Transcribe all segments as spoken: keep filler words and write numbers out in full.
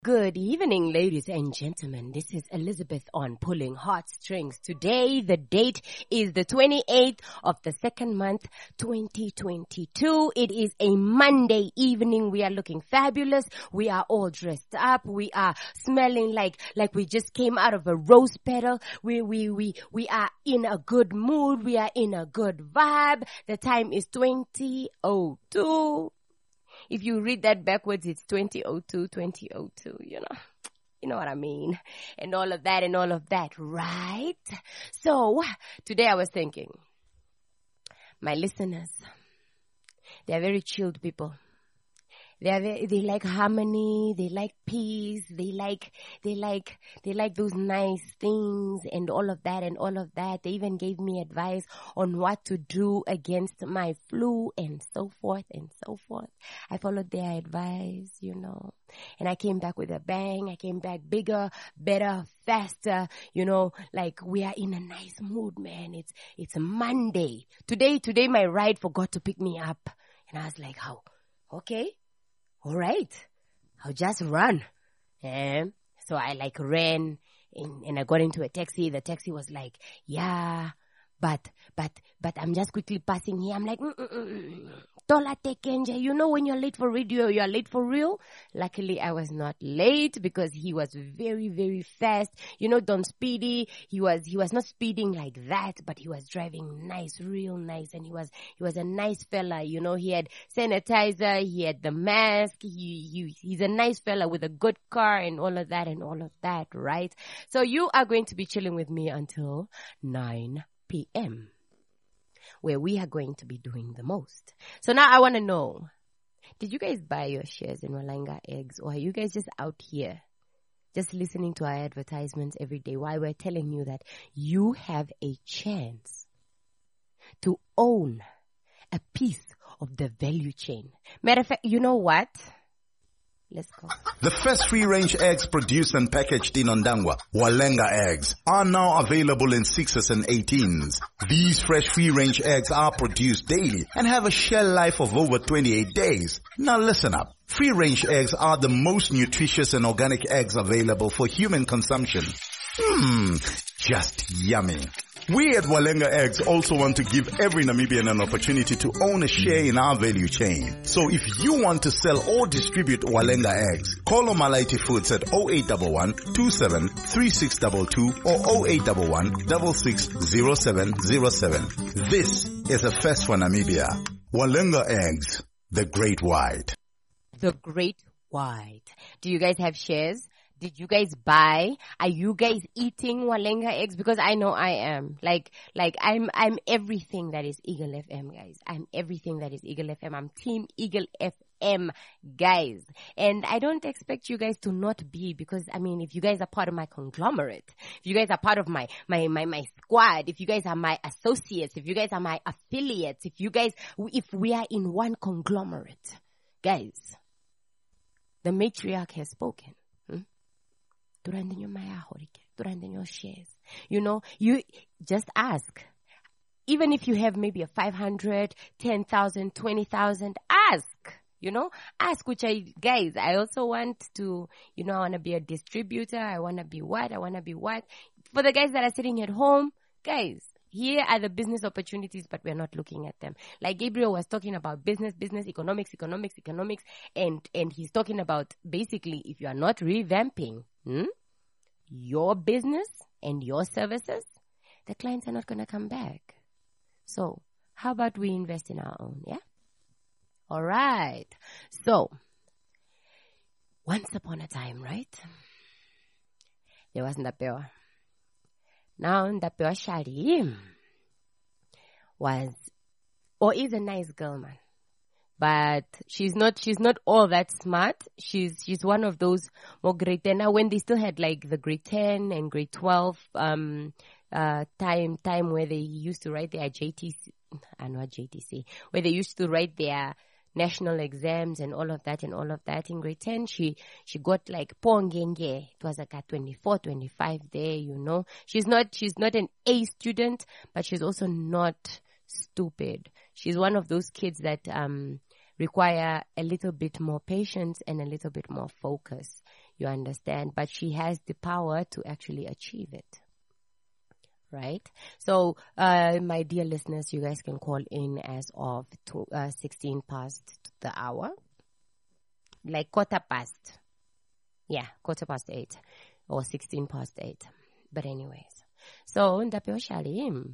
Good evening, ladies and gentlemen. This is Elizabeth on Pulling Heartstrings. Today, the date is the twenty-eighth of the second month, twenty twenty-two. It is a Monday evening. We are looking fabulous. We are all dressed up. We are smelling like, like we just came out of a rose petal. We, we, we, we are in a good mood. We are in a good vibe. The time is twenty oh two. If you read that backwards, it's twenty oh two, twenty oh two, you know. You know what I mean? And all of that and all of that, right? So, today I was thinking, my listeners, they are very chilled people. They are very, they like harmony, they like peace, they like, they like, they like those nice things and all of that and all of that. They even gave me advice on what to do against my flu and so forth and so forth. I followed their advice, you know, and I came back with a bang. I came back bigger, better, faster, you know, like we are in a nice mood, man. It's, it's Monday. Today, today my ride forgot to pick me up. And I was like, how? Oh, okay. All right, I'll just run. And so I like ran and, and I got into a taxi. The taxi was like, yeah, but, but, but I'm just quickly passing here. I'm like, mm-mm-mm. Tola Tekenje, you know when you're late for radio, you're late for real. Luckily, I was not late because he was very, very fast. You know, Don Speedy, he was, he was not speeding like that, but he was driving nice, real nice. And he was, he was a nice fella. You know, he had sanitizer, he had the mask. He, he, he's a nice fella with a good car and all of that and all of that, right? So you are going to be chilling with me until nine p.m. where we are going to be doing the most. So now I want to know, did you guys buy your shares in Walanga Eggs, or are you guys just out here just listening to our advertisements every day while we're telling you that you have a chance to own a piece of the value chain? Matter of fact, you know what? Let's go. The first free-range eggs produced and packaged in Ondangwa, Walanga Eggs, are now available in sixes and eighteens. These fresh free-range eggs are produced daily and have a shelf life of over twenty-eight days. Now listen up. Free-range eggs are the most nutritious and organic eggs available for human consumption. Mmm, just yummy. We at Walanga Eggs also want to give every Namibian an opportunity to own a share in our value chain. So if you want to sell or distribute Walanga Eggs, call Omalaiti Foods at oh eight one one, two seven three six two two or oh eight one one, six six zero seven zero seven. This is a first for Namibia. Walanga Eggs, the Great White. The Great White. Do you guys have shares? Did you guys buy? Are you guys eating Walanga Eggs? Because I know I am. Like, like I'm, I'm everything that is Eagle F M, guys. I'm everything that is Eagle F M. I'm Team Eagle F M, guys. And I don't expect you guys to not be, because I mean, if you guys are part of my conglomerate, if you guys are part of my, my, my, my squad, if you guys are my associates, if you guys are my affiliates, if you guys, if we are in one conglomerate, guys, the matriarch has spoken. Shares. You know, you just ask. Even if you have maybe a five hundred, ten thousand, twenty thousand, ask. You know, ask, which I, guys, I also want to, you know, I want to be a distributor. I want to be what? I want to be what? For the guys that are sitting at home, guys, here are the business opportunities, but we're not looking at them. Like Gabriel was talking about business, business, economics, economics, economics, and, and he's talking about basically if you are not revamping, hmm, your business and your services, the clients are not going to come back. So how about we invest in our own, yeah? All right. So once upon a time, right, there was Ndapewa. Now Ndapewa Shari was, or is a nice girl, man. But she's not, she's not all that smart. She's, she's one of those more grade ten. Now when they still had like the grade ten and grade twelve, um, uh, time, time where they used to write their J T C, I know J T C, where they used to write their national exams and all of that and all of that. In grade ten, she, she got like Pongenge. It was like a twenty-four, twenty-five there, you know. She's not, she's not an A student, but she's also not stupid. She's one of those kids that, um, require a little bit more patience and a little bit more focus. You understand? But she has the power to actually achieve it. Right? So, uh, my dear listeners, you guys can call in as of to, uh, sixteen past the hour. Like quarter past. Yeah, quarter past eight. Or sixteen past eight. But anyways. So, Ndapewa Shalim,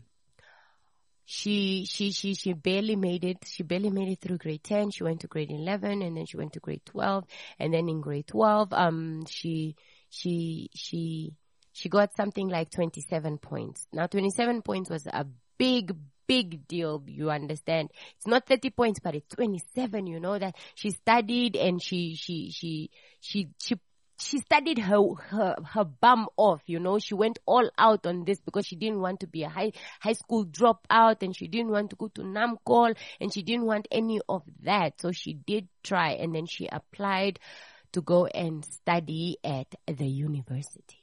she, she, she, she barely made it. She barely made it through grade ten. She went to grade eleven and then she went to grade twelve. And then in grade twelve, um, she, she, she, She got something like twenty-seven points. Now, twenty-seven points was a big, big deal, you understand. It's not thirty points, but it's twenty-seven, you know, that she studied and she, she, she, she, she, she studied her, her, her bum off, you know. She went all out on this because she didn't want to be a high, high school dropout and she didn't want to go to NAMCOL and she didn't want any of that. So she did try and then she applied to go and study at the university.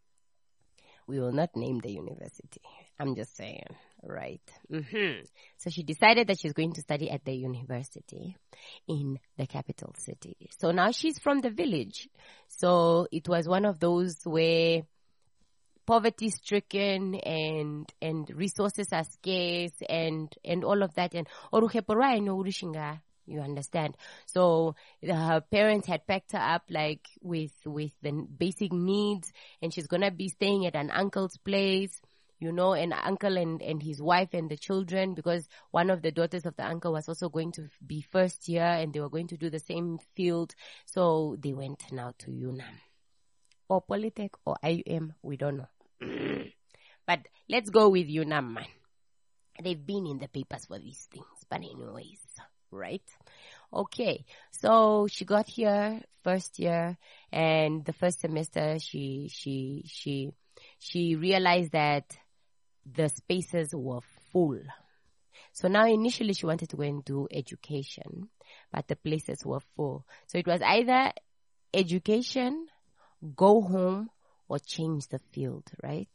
We will not name the university. I'm just saying, right? Mm-hmm. So she decided that she's going to study at the university in the capital city. So now she's from the village. So it was one of those where poverty stricken and and resources are scarce and and all of that. And oruheporai no urushinga. You understand? So her parents had packed her up like with with the basic needs, and she's gonna be staying at an uncle's place, you know, an uncle and and his wife and the children, because one of the daughters of the uncle was also going to be first year, and they were going to do the same field. So they went now to UNAM or Polytech or I U M, we don't know. But let's go with UNAM, man. They've been in the papers for these things, but anyways. Right? Okay. So she got here first year, and the first semester she, she, she, she realized that the spaces were full. So now initially she wanted to go and do education, but the places were full. So it was either education, go home, or change the field, right?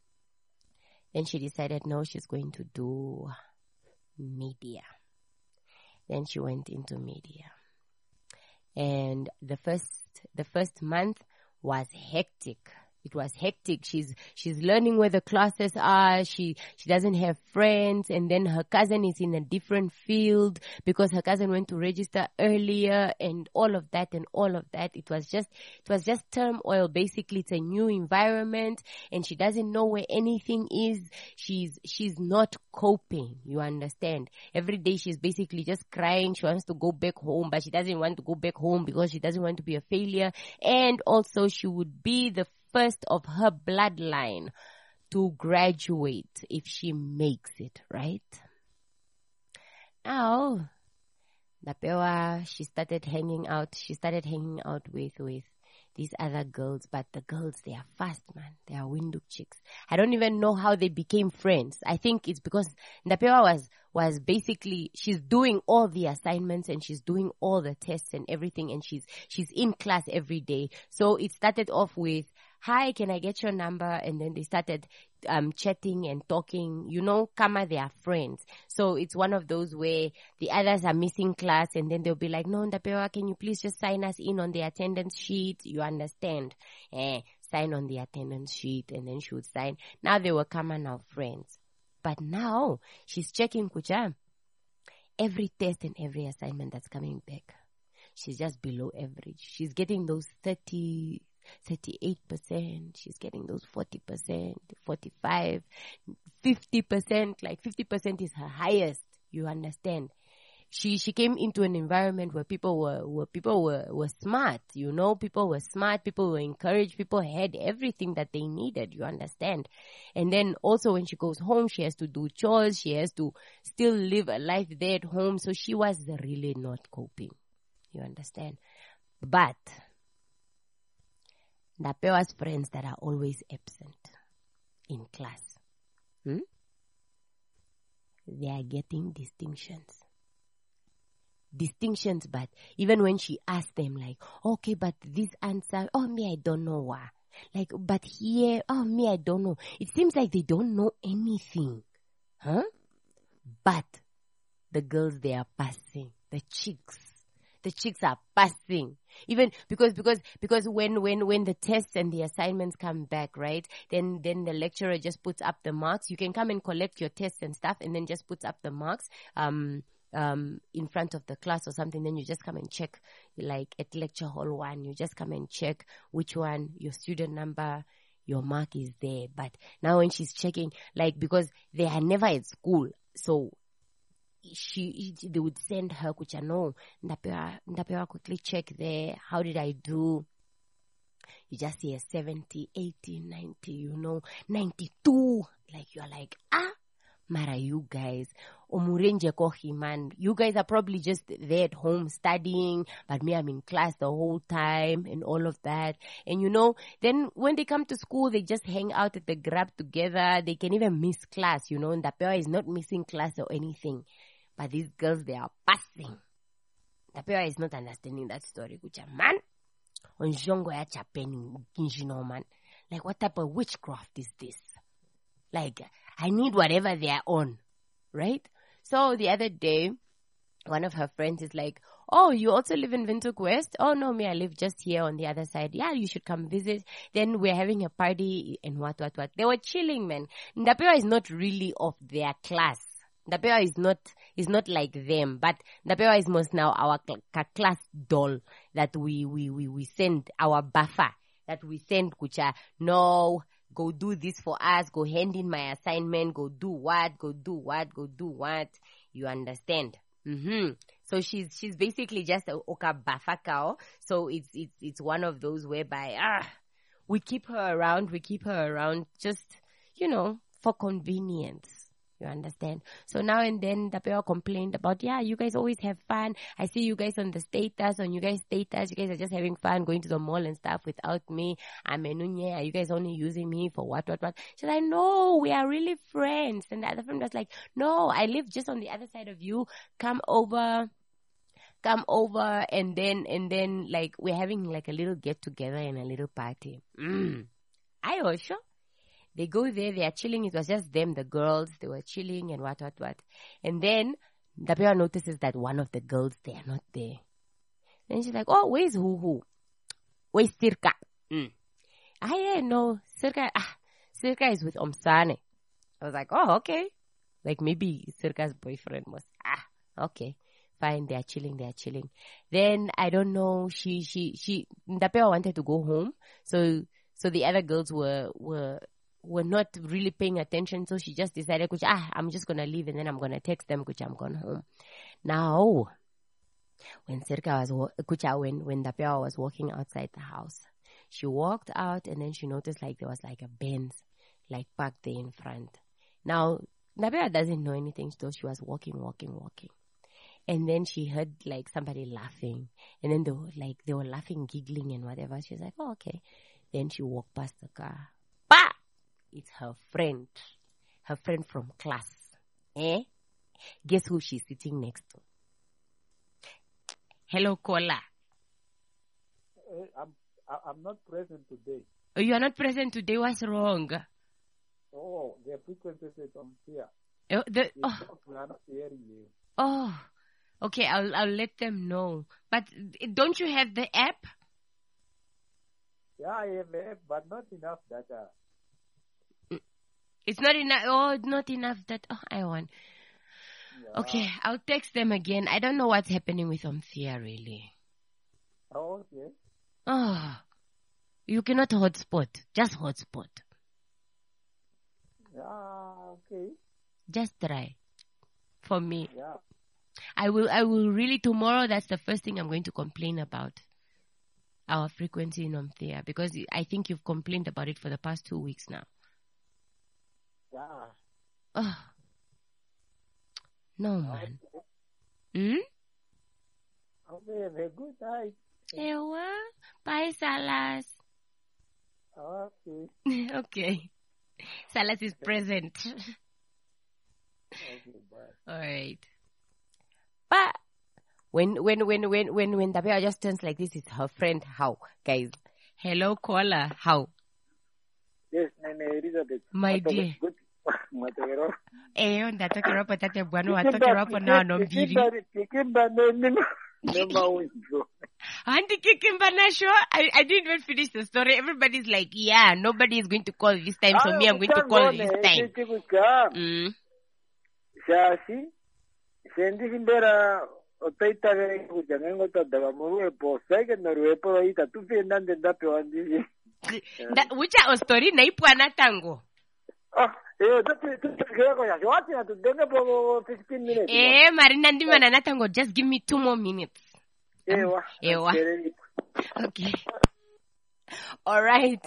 Then she decided no, she's going to do media. Then she went into media. And the first, the first month was hectic. It was hectic. She's, she's learning where the classes are. She, she doesn't have friends. And then her cousin is in a different field because her cousin went to register earlier and all of that and all of that. It was just, it was just turmoil. Basically, it's a new environment and she doesn't know where anything is. She's, she's not coping. You understand? Every day she's basically just crying. She wants to go back home, but she doesn't want to go back home because she doesn't want to be a failure. And also she would be the first of her bloodline to graduate if she makes it, right? Now, Ndapewa, she started hanging out, she started hanging out with, with these other girls, but the girls, they are fast, man. They are window chicks. I don't even know how they became friends. I think it's because Ndapewa was, was basically, she's doing all the assignments and she's doing all the tests and everything, and she's, she's in class every day. So it started off with, hi, can I get your number? And then they started um chatting and talking, you know, kama they are friends. So it's one of those where the others are missing class and then they'll be like, no, Ndapewa, can you please just sign us in on the attendance sheet? You understand? Eh, sign on the attendance sheet, and then she would sign. Now they were kama now friends. But now she's checking kucha. Every test and every assignment that's coming back, she's just below average. She's getting those thirty thirty-eight percent, she's getting those forty percent, forty-five, fifty percent, like fifty percent is her highest, you understand. She, she came into an environment where people were, where people were, were smart, you know, people were smart, people were encouraged, people had everything that they needed, you understand. And then also when she goes home, she has to do chores, she has to still live a life there at home, so she was really not coping, you understand. But Ndapewa's friends that are always absent in class, hmm? They are getting distinctions. Distinctions, but even when she asked them like, okay, but this answer, oh, me, I don't know why. Like, but here, oh, me, I don't know. It seems like they don't know anything. Huh? But the girls, they are passing. The chicks, the chicks are passing. Even because, because, because when, when, when the tests and the assignments come back, right, then, then the lecturer just puts up the marks. You can come and collect your tests and stuff and then just puts up the marks, um, um, in front of the class or something. Then you just come and check, like at lecture hall one, you just come and check which one, your student number, your mark is there. But now when she's checking, like, because they are never at school, so she, they would send her, kucha, no, ndapewa, ndapewa quickly check there. How did I do? You just hear seventy, eighty, ninety, you know, ninety-two. Like, you're like, ah, Mara, you guys, omurenje kohi, man. You guys are probably just there at home studying, but me, I'm in class the whole time and all of that. And you know, then when they come to school, they just hang out at the grab together. They can even miss class, you know, and Ndapewa is not missing class or anything. But these girls, they are passing. Ndapewa is not understanding that story, kucha, man. Onjongo ya chapeni, kinjino, man. Like, what type of witchcraft is this? Like, I need whatever they are on, right? So the other day, one of her friends is like, oh, you also live in Windhoek West? Oh, no, me, I live just here on the other side. Yeah, you should come visit. Then we're having a party and what, what, what. They were chilling, man. Ndapewa is not really of their class. Ndapewa is not, is not like them, but Ndapewa is most now our cl- class doll that we, we, we, we send, our buffer that we send, kucha, no, go do this for us, go hand in my assignment, go do what, go do what, go do what. You understand? Mm-hmm. So she's, she's basically just a oka bafakao. So it's, it's, it's one of those whereby, ah, we keep her around, we keep her around just, you know, for convenience. You understand? So now and then, Ndapewa complained about, yeah, you guys always have fun. I see you guys on the status, on you guys' status, you guys are just having fun, going to the mall and stuff without me. I'm enunye. Are you guys only using me for what, what, what? She's like, no, we are really friends. And the other friend was like, no, I live just on the other side of you. Come over. Come over. And then, and then, like, we're having like a little get together and a little party. Mm. I also. They go there, they are chilling. It was just them, the girls. They were chilling and what, what, what. And then Ndapewa notices that one of the girls, they are not there. Then she's like, oh, where's Who Who? Where's Sirka? Mm. Ah, yeah, no, Sirka, ah, Sirka is with Omsane. I was like, oh, okay. Like maybe Sirka's boyfriend was, ah, okay. Fine, they are chilling, they are chilling. Then, I don't know, she, she, she, Ndapewa wanted to go home. So, so the other girls were, were, were not really paying attention, so she just decided, ah, I'm just gonna leave and then I'm gonna text them, kucha, I'm going home. Now, when Sirka was, kucha, when, when Ndapewa was walking outside the house, she walked out and then she noticed like there was like a Benz, like parked there in front. Now, Ndapewa doesn't know anything, so she was walking, walking, walking. And then she heard like somebody laughing, and then they were like, they were laughing, giggling and whatever. She was like, oh, okay. Then she walked past the car. Bah! It's her friend. Her friend from class. Eh? Guess who she's sitting next to? Hello, caller. Uh, I'm, I'm not present today. Oh, you are not present today? What's wrong? Oh, the frequency is on here. Oh, the, oh. We are not hearing you. Oh, okay. I'll, I'll let them know. But don't you have the app? Yeah, I have the app, but not enough data. It's not enough. Oh, not enough that. Oh, I want. Yeah. Okay, I'll text them again. I don't know what's happening with Omthea, really. Oh, okay. Oh, you cannot hotspot. Just hotspot. Yeah, okay. Just try. For me. Yeah. I will, I will really, tomorrow, that's the first thing I'm going to complain about. Our frequency in Omthea. Because I think you've complained about it for the past two weeks now. Yeah. Oh. No, man. Hmm? Okay, have a good night. Ewa. Bye, Salas. Okay. Okay. Salas is present. Okay, bye. All right. But when, when, when, when, when, when Ndapewa just turns like this, it's her friend. How? Guys. Hello, caller. How? Yes, Elizabeth. My dear. Good. Eh, ndatakira hapo tate bwana, watakira hapo na nombiri. Noma winzo. Auntie Kikimbanasho, I, I didn't even finish the story. Everybody's like, yeah, nobody is going to call this time, so me, I'm going to call this time. Mm. Shasi, sendi simbera otaita gari kujangengo tadaba muwe po sege norwe po ita tu fiendan de dape wandi. Which are story na ipuana tango. Oh, eh, tu tu tu kaya ko ya. What ya tu denga po fifteen minutes. Eh, Marina ndi manana tango. Just give me two more minutes. Ewa. Ewa. Okay. All right.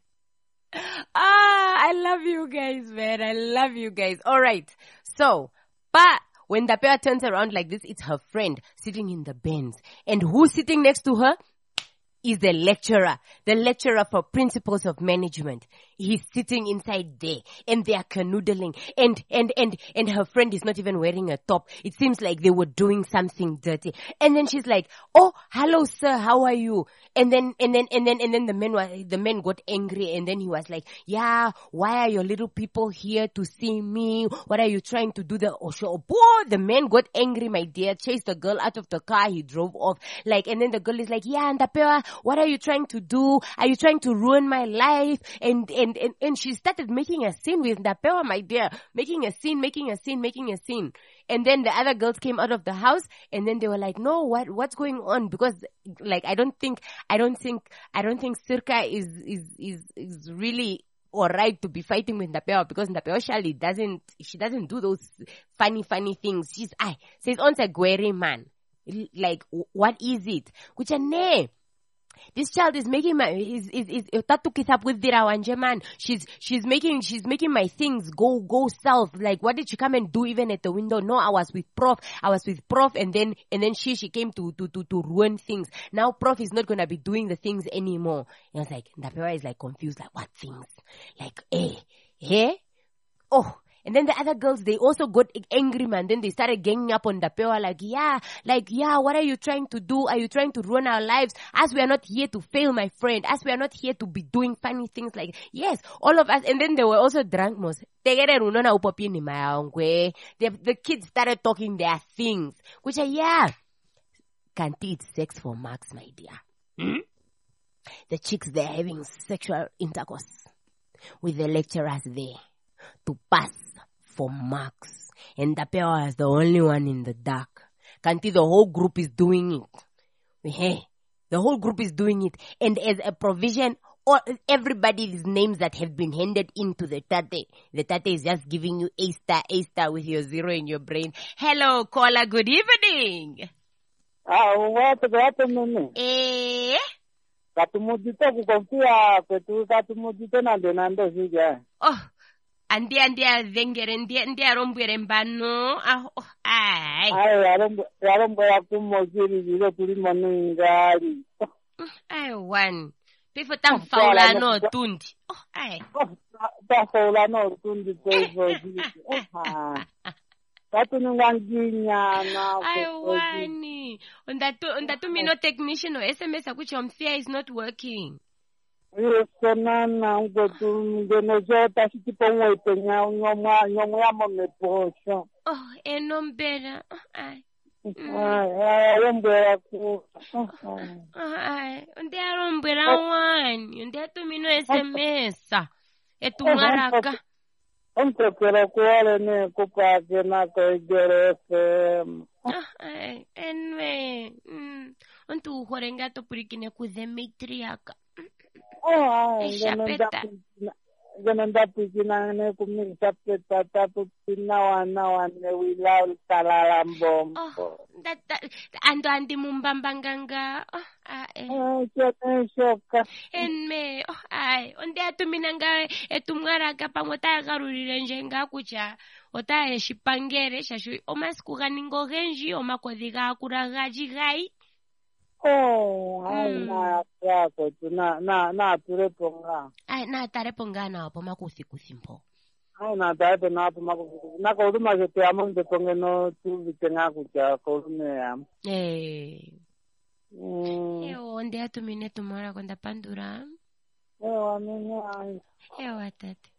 Ah, I love you guys, man. I love you guys. All right. So, but when the pair turns around like this, it's her friend sitting in the Benz. And who's sitting next to her? Is the lecturer, the lecturer for principles of management. He's sitting inside there and they are canoodling and, and, and, and her friend is not even wearing a top. It seems like they were doing something dirty. And then she's like, oh, hello, sir. How are you? And then, and then, and then, and then the man was, the man got angry and then he was like, yeah, why are your little people here to see me? What are you trying to do? The Osho, boy, the man got angry, my dear, chased the girl out of the car. He drove off. Like, and then the girl is like, yeah, and the pair, what are you trying to do? Are you trying to ruin my life? And, and, and, and she started making a scene with Ndapewa, my dear, making a scene, making a scene, making a scene. And then the other girls came out of the house and then they were like, no, what, what's going on? Because like, I don't think, I don't think, I don't think Sirka is, is, is, is really alright to be fighting with Ndapewa because Ndapewa Shali doesn't, she doesn't do those funny, funny things. She's, I, says, once a Gweri man. Like, what is it? Which a ne. This child is making my, is, is, is, tatukis up with Dirawanje man. She's, she's making, she's making my things go, go south. Like, what did she come and do even at the window? No, I was with Prof. I was with Prof and then, and then she, she came to, to, to, to ruin things. Now Prof is not gonna be doing the things anymore. And I was like, Ndapewa is like confused, like, what things? Like, eh, eh? Oh. And then the other girls, they also got angry, man. Then they started ganging up on Ndapewa like, yeah, like, yeah, what are you trying to do? Are you trying to ruin our lives? As we are not here to fail, my friend. As we are not here to be doing funny things like, yes, all of us. And then they were also drunk most. The, the kids started talking their things, which are, yeah, can't eat sex for marks, my dear. Hmm? The chicks, they're having sexual intercourse with the lecturers there to pass for marks. And Ndapewa is the only one in the dark. Kanti, the whole group is doing it. Hey, the whole group is doing it. And as a provision, all, everybody's names that have been handed into the tate, the tate is just giving you A star, A star with your zero in your brain. Hello, caller, good evening. Ah, what happened? Eh? Katumudito kukonfia kwetu katumudito na denando sija. Oh. Andi andi avengere ndi ndi arombwere mbano aho ai ai arombo arombo yakumoziri zile tuli maningali ai one pifo tamfaula no tundi oh ai tamfaula no tundi pevo zili ah tatu nwanginya na ai one ondatu ondatu mino technician o S M S akucho mfia is not working. Yes, nana, ngotu ngenojota sitipongwe penya nyoma nyoma ya mame posho. Oh, enombera. Ai. Ai, ai, ombera ku. Ai, onde arombera wani, onde atumino S M S. Etumaraka. Onde kera kwale ne kupa kena ko igere F M. Ai, enwe. Mm, ontu horenga to purikine ku Demetriaka. Oh, gananda pigina ne kumi sapeta tatu pinawa nawa ne wila talalambo. Oh, that that ando andi mumbambanganga. Oh, ah eh. Oh, chete shoka. Enme, oh ai, onde atuminanga etumwara kapangota garurire njenga kucha. Ota eshipangere shashu omaskuganingo genji omakodiga kuragaji gai. Oh, ai na yako na na na tureponga. Ai na tareponga na hapo makuthi kuthimpo. Ai na tarepo na hapo makuthi. Na ko duma jete amonde pongeno tu vitenga kucha ko ne am. Eh. Mm. Eh onde atumine tumora konda pandura. Eh wamenya. Eh watate.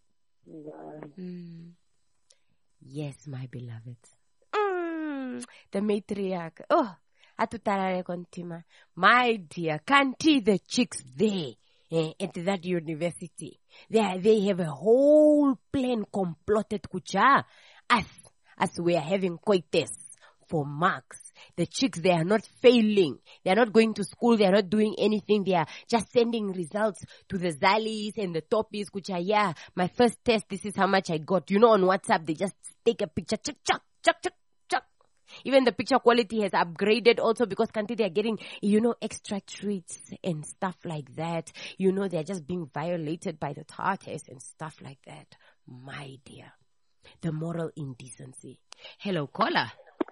Mm. Yes, my beloved. Mm. The matriarch. Oh. Atutarare kontima. My dear, Kanti, the chicks there eh, at that university, they they have a whole plan complotted kucha. As as we are having coitus for marks. The chicks, they are not failing. They are not going to school. They are not doing anything. They are just sending results to the Zalis and the Toppies, which are, yeah, my first test, this is how much I got. You know, on WhatsApp, they just take a picture, chuck, chuck, chuck, chuck, chuck. Even the picture quality has upgraded also because Kanti, they are getting, you know, extra treats and stuff like that. You know, they are just being violated by the Tartars and stuff like that. My dear, the moral indecency. Hello, caller.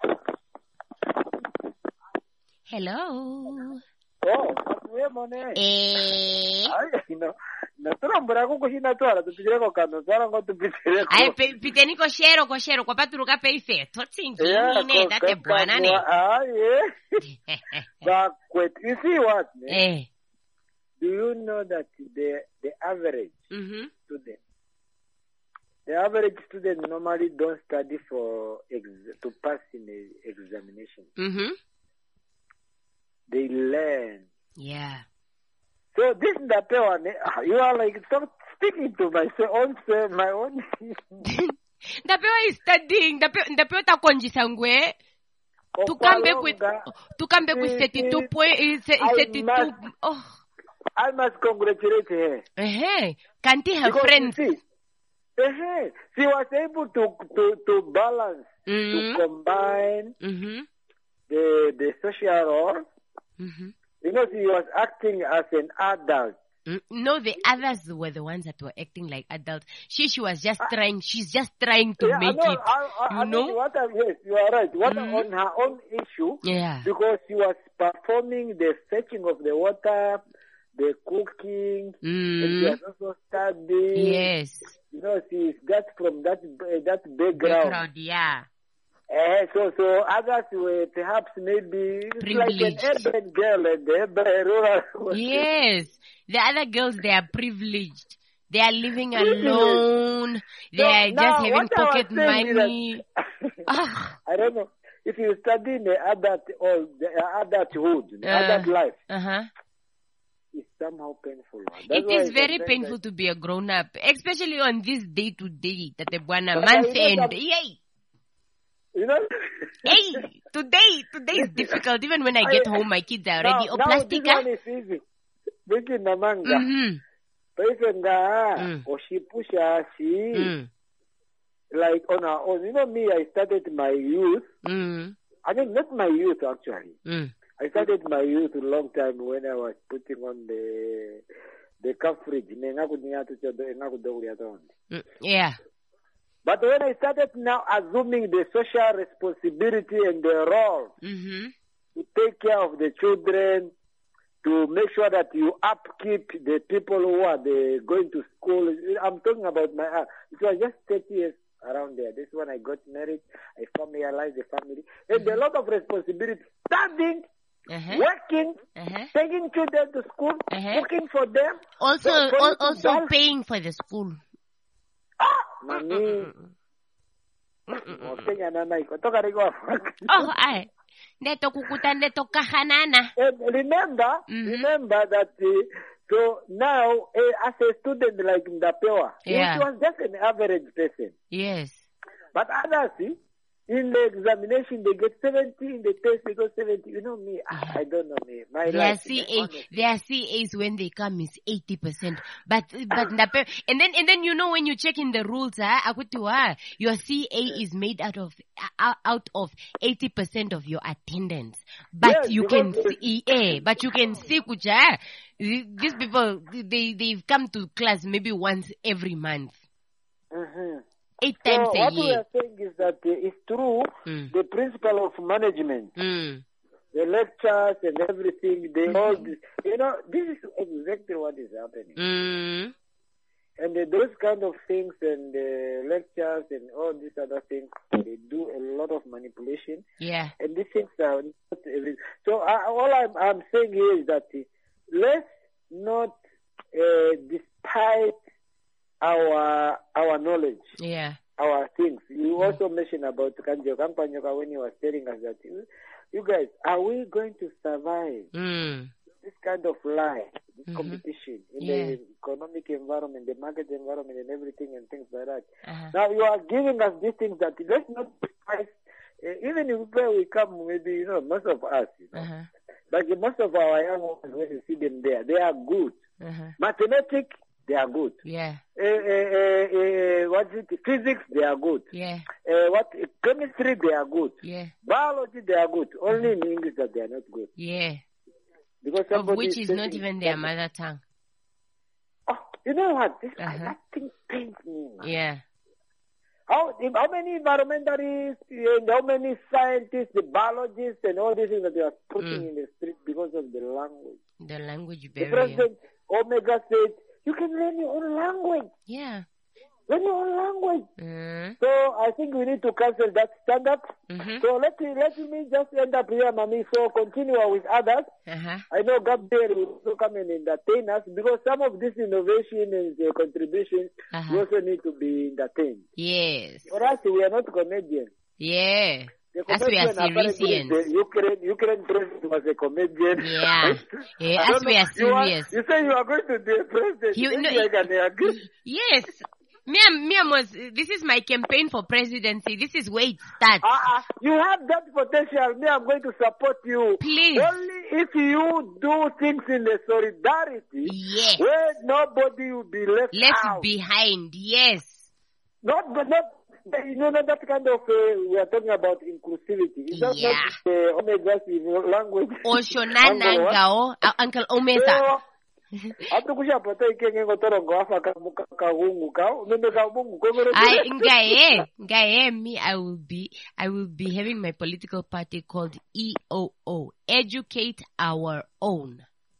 Hello. Oh, we mone. Eh. Ay, no. Natura mbura kuko hina twala tupigire ko kano twala ngo tupigire ko. Ai piteni ko shero ko shero ko paturuka peife. Totsingi ne date bwana ne. Ah, yeah. But wait, you see what? Eh. Do you know that the the average Mhm. student the average student normally don't study for ex- to pass in a examination. Mhm. They learn. Yeah. So this is the one. You are like stop speaking to my own my own. Ndapewa is studying. Ndapewa ndapewa takonjisa ngwe. Tukambe ku tukambe ku thirty-two point thirty-two. Oh. I must congratulate her. Eh. Kanti her because friends. See, uh-huh, she was able to to to balance, mm-hmm. to combine mm-hmm. the the social role. Mm-hmm. You know, she was acting as an adult. Mm, no, the others were the ones that were acting like adults. She, she was just I, trying. She's just trying to yeah, make I know, it. I, I, you I know? Mean, what I, yes, you are right. What mm. on her own issue? Yeah. Because she was performing the fetching of the water, the cooking, mm. and she was also studying. Yes. You know, she is just from that uh, that background. Background, yeah. Uh, so, so others were perhaps maybe like an urban girl and the urban rural. Yes, the other girls, they are privileged. They are living alone. They so are just having pocket money. That, I don't know if you study in the adult or the adulthood, the uh, adult life. Uh-huh. It's somehow painful. That's it is very painful to be a grown up, especially on this day to day that the buana month end. Yay! You know? Hey, today, today is difficult. Even when I get home, my kids are already. Now, oh, now plastic. This one is easy. Biki namanga. Mm-hmm. Paisanga, mm. oshipusha shi. Mm. Like on our own. You know me, I started my youth. Mm. I mean, not my youth actually. Mm. I started my youth a long time when I was putting on the the coverage. Mm. Yeah. But when I started now assuming the social responsibility and the role mm-hmm. to take care of the children, to make sure that you upkeep the people who are the, going to school. I'm talking about my, uh, it was just thirty years around there. This is when I got married. I familiarized the family. And mm-hmm. a lot of responsibility. Studying, uh-huh. working, uh-huh. taking children to school, uh-huh. cooking for them. Also, al- also paying for the school. Mami. Oh, I. Neto kukuta neto kahanana. Remember, mm-hmm. remember that uh, so now uh, as a student like Ndapewa, yeah. he was just an average person. Yes. But others, see, in the examination they get seventy, in the test they got seventy. You know me, yeah. I, I don't know me. My their life, C A, their C As when they come is eighty percent. But but Ndapewa, and then and then you know when you check in the rules, ah, uh, your C A is made out of uh, out of eighty percent of your attendance. But yes, you can see, eh, but you can see, kucha, these people they they've come to class maybe once every month. Mm-hmm. Eight times so a what year. we are saying is that uh, it's true, mm. the principle of management, mm. the lectures and everything, they mm-hmm. all, you know, this is exactly what is happening. Mm. And uh, those kind of things and uh, lectures and all these other things, they do a lot of manipulation. Yeah. And these things are not every. So uh, all I'm, I'm saying here is that uh, let's not, uh, despite our our knowledge, yeah, our things. You also mentioned about Kanjo Kampanyoka when he was telling us that you guys, are we going to survive Mm. this kind of life, this Mhm. competition in Yeah. the economic environment, the market environment, and everything and things like that? Uh-huh. Now you are giving us these things that let's not despise. Uh, even if where we come, maybe you know most of us, you know, Uh-huh. like most of our young ones, when you see them there, they are good. Uh-huh. Mathematics, they are good. Yeah. Uh, uh, uh, uh, what is it? Physics, they are good. Yeah. Uh, what chemistry, they are good. Yeah. Biology, they are good. Only in English that they are not good. Yeah. Because Of somebody which is not taking- even their mother tongue. Oh, you know what? This, Uh-huh. That thing pains me. man. Yeah. How, how many environmentalists and how many scientists, the biologists, and all these things that they are putting Mm. in the street because of the language? The language The barrier. president Omega said, "You can learn your own language. Yeah. Learn your own language." Mm. So I think we need to cancel that stand-up. Mhm. So let me let me just end up here, Mami. So continue with others. Uh-huh. I know Gabriel will also come and entertain us because some of this innovation and uh, contributions Uh-huh. we also need to be entertained. Yes. For us, we are not comedians. Yeah. The As we are comedian apparently, Syrians. the Ukraine Ukraine president was a comedian. Yeah. Yeah, I as don't we know. are You, are, serious. you say you are going to be a president. You- Maybe no, I can agree. Yes. Miam, Miam was, this is my campaign for presidency. This is where it starts. Uh, uh, you have that potential. Me, I'm going to support you. Please. Only if you do things in the solidarity Yes. where nobody will be left Left out. behind. Yes. Not, but not, you know, not that kind of, uh, we are talking about inclusivity. It's just Yeah. not uh, Omega's language. Oshonanangao, uh, Uncle Omesa. Atukushapata ikenge ngotorongo afa kahungu kao meme kabungu komero. I ngaye, ngaye me I will be I will be having my political party called E O O, Educate Our Own.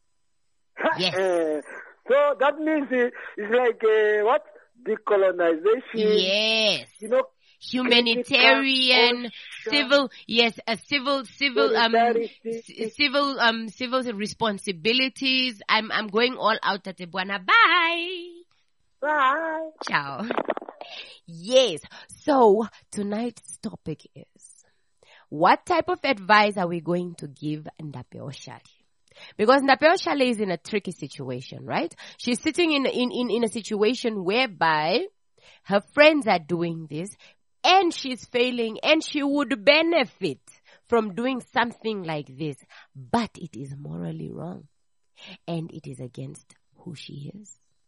Yes. Uh, so that means uh, it's like uh, what decolonization. Yes. You know, Humanitarian, critical civil, yes, a civil, civil, um, Solidarity. c- civil, um, civil responsibilities. I'm, I'm going all out at Buana. Bye. Bye. Ciao. Yes. So tonight's topic is, what type of advice are we going to give Ndapeo Shali? Because Ndapeo Shali is in a tricky situation, right? She's sitting in, in, in, in a situation whereby her friends are doing this and she's failing and she would benefit from doing something like this. But it is morally wrong and it is against who she is.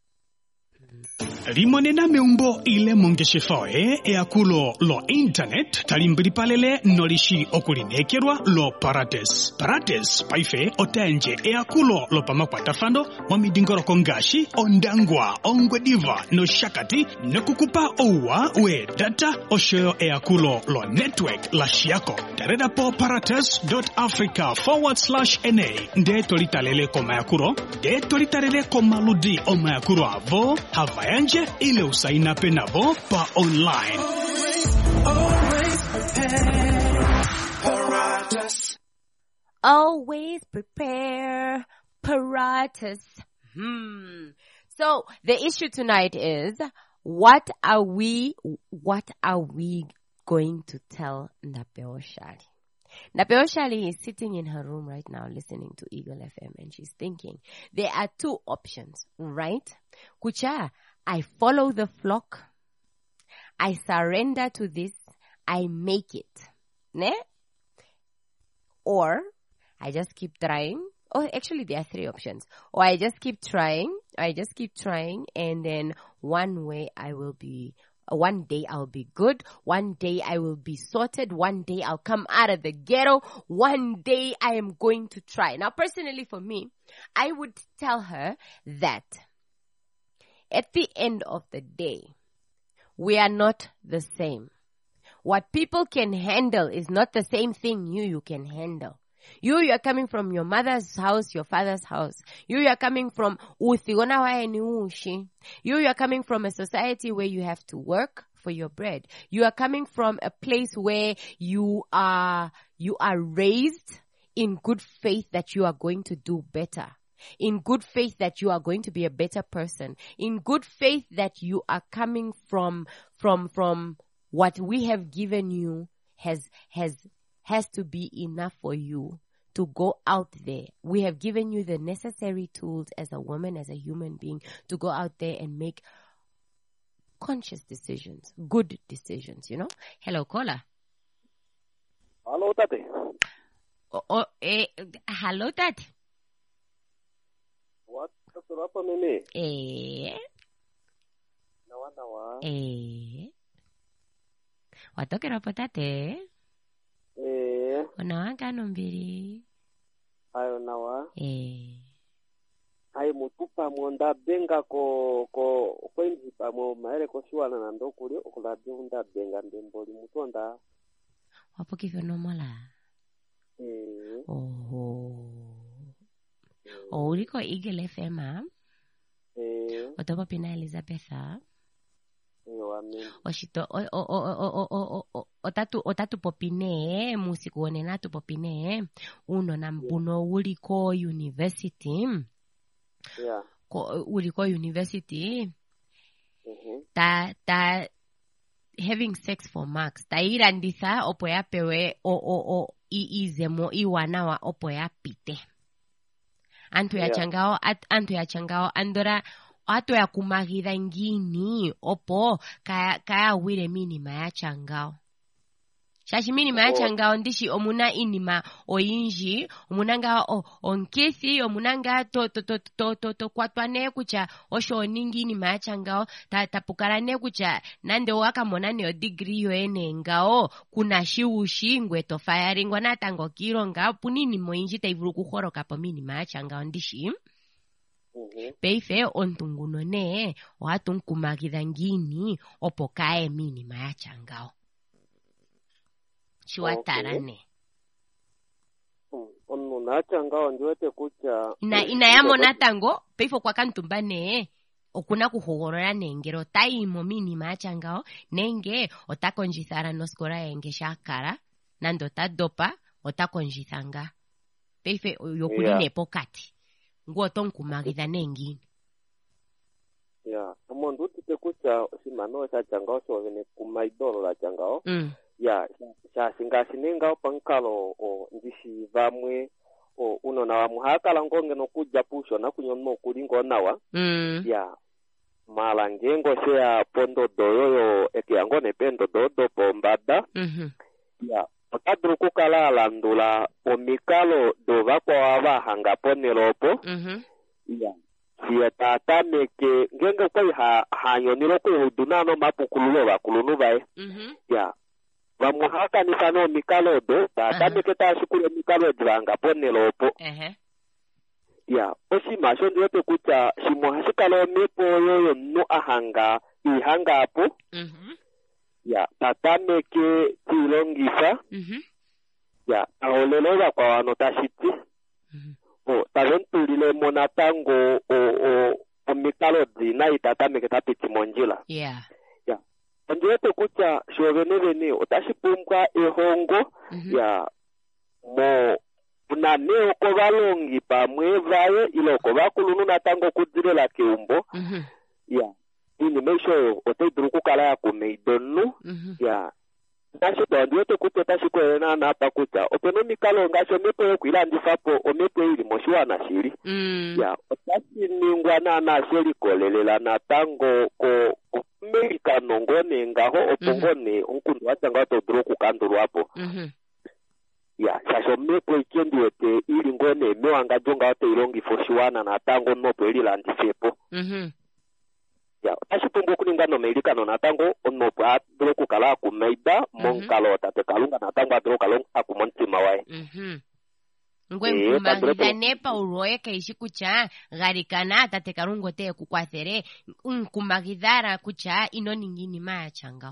Limonena meumbo ile mongeshefae e akulo lo internet talimbili palele nolishi okulinekerwa lo parates. Parates paife otenje e akulo lo pamakwatafando mwamidingoro kongashi ondangwa ongwediva no shakati nekukupa owa we data oshoyo e akulo lo network la shiako. Tereda po parates.africa forward slash NA. Nde tolitalele koma yakuro. De tolitalele koma ludi oma yakuro avo. Havayanje ile usaina penavo pa online. Always prepare. Paratus. Always prepare Paratus. Hmm. So the issue tonight is, what are we, what are we going to tell Ndapeo Shali? Ndapeo Shali is sitting in her room right now listening to Eagle F M and she's thinking, there are two options, right? Kucha, I follow the flock, I surrender to this, I make it. Ne? Or I just keep trying. Oh, actually there are three options. Or I just keep trying, I just keep trying, and then one way I will be, one day I'll be good, one day I will be sorted, one day I'll come out of the ghetto, one day I am going to try. Now personally for me, I would tell her that at the end of the day, we are not the same. What people can handle is not the same thing you, you can handle. You, you are coming from your mother's house, your father's house. You, you are coming from Uthiona wae ushi. You, you are coming from a society where you have to work for your bread. You are coming from a place where you are, you are raised in good faith that you are going to do better. In good faith that you are going to be a better person. In good faith that you are coming from, from, from what we have given you has, has, has to be enough for you to go out there. We have given you the necessary tools as a woman, as a human being, to go out there and make conscious decisions, good decisions, you know? Hello, caller. Hello, Tate. Oh, oh, eh, hello, Tate. What? Apa mimi? Eh. Nawa nawa. Eh. Watokera potate? Eh. Unawanga nombiri? Ayo nawa. Eh. Ayo mutupa mwonda benga ko ko kwenzi pa mo maere ko shuana na ndokuri okula bunda benga ndemboli mutonda. Wapo kivyo nomala? Eh. Oho. O uliko Eagle F M, ha? Eh. Otopo pina Elizabetha? Yo, amen. Oshito, o, o, o, o, o, o, otatu, otatu popine, musiku onena tu popine, uno na mbuno uliko university. Yeah. Ko, uliko university. Mhm. Ta, ta, having sex for marks. Ta irandisa opo ya pewe, o, o, o, i izemo, i wanawa opo ya pite. Antu ya Yeah. changao, at, antu ya changao, andora, ato ya kumagida ngini, opo, kaya, kaya wile minima ya changao. Shashi minima ya Oh. changao ndishi omuna inima oyinji, omunanga o, onkisi, omunanga to, to, to, to, to, to, kwatwa ne kucha, osho oningi inima ya changao, ta, tapukara ne kucha, nande waka monane o degree yo ene ngao, kuna shiushi, ngwe to fayaringwa na tango kiro ngao, punini moinji ta ivuru kuhoroka po minima ya changao ndishi. Mhm. Peife ontunguno ne watu nkumagida ngini opo kae minima ya changao. Chiwatarane. Mm. Onu na changao njoete kucha. Ina ina yamo natango peifo kwa kantumba ne okuna kuhogorora nengero taimo minima ya changao nenge otakonjithara noskora yenge shakara nando tadopa otakonjithanga. Peife yokuli Yeah. nepo kati. Nguo tonkumagida nengini. Ya, omondu tite kucha simano cha changao so vene kumaidolo la changao. Mm. Ya, cha singa sininga opankalo o ndishi vamwe o uno na wamuhakala ngonge no kuja pusho na kunyono kulingo nawa. Mm. Ya, malangengo shea pondo doyoyo eke angone pendo dodo pombada. Mhm. Ya, otadru kukala alandula omikalo dova kwa wava hanga ponelopo. Mhm. Ya. Siya tata meke ngenge koi ha hanyo nilo koi hudunano mapukululo bakulunu bae. Mhm. Ya. Vamuhaka ni fano mikalo do tata Aha. meke ta shukule mikalo dvanga ponelopo. Ehe. Ya. Oshi masho ndiyote kucha shimuhashikalo mepo yoyo no ahanga ihanga apo. Mhm. Ya. Tata meke tilongisa. Mhm. Ya. Aoleleza kwa wanotashiti. Mhm. O taventulile monatango o o o mikalo dzina itatameke tapiti monjila. Yeah. Ya. Onjete kucha shovene vene otashipumbwa ehongo. Mhm. Ya. Mo unaneo ko balongi pamwe vaye iloko bakulunu natango kudzilela keumbo. Mhm. Ya. Ini meisho otedruku kala ya kumeidonu. Mhm. Ya. Tashi tondi yote kuto tashi kwena na hapa kucha. Openo mikalo ngasho mepo kuilandi fapo omepo ili moshiwa na shiri. Mm. Ya, tashi ningwa na na shiri kolelela na tango ko Amerika nongone ngaho opongone unkundu wachanga wato droku kanduru hapo. Mhm. Ya, shasho mepo ikendi wete ili ngone mewanga jonga wate ilongi foshiwana na tango nopo ili landi fepo. Mhm. Ya, tashi pungu kuningano meirika no natango onopo adroku kala kumeida monkalo tate kalunga natango adroku kalunga akumonti mawae. Mhm. Ngwe Eh, mkumagida tandrepo- nepa uroye kaishi kucha garikana tate karungo te kukwathere nkumagidara kucha ino ningini maya changao.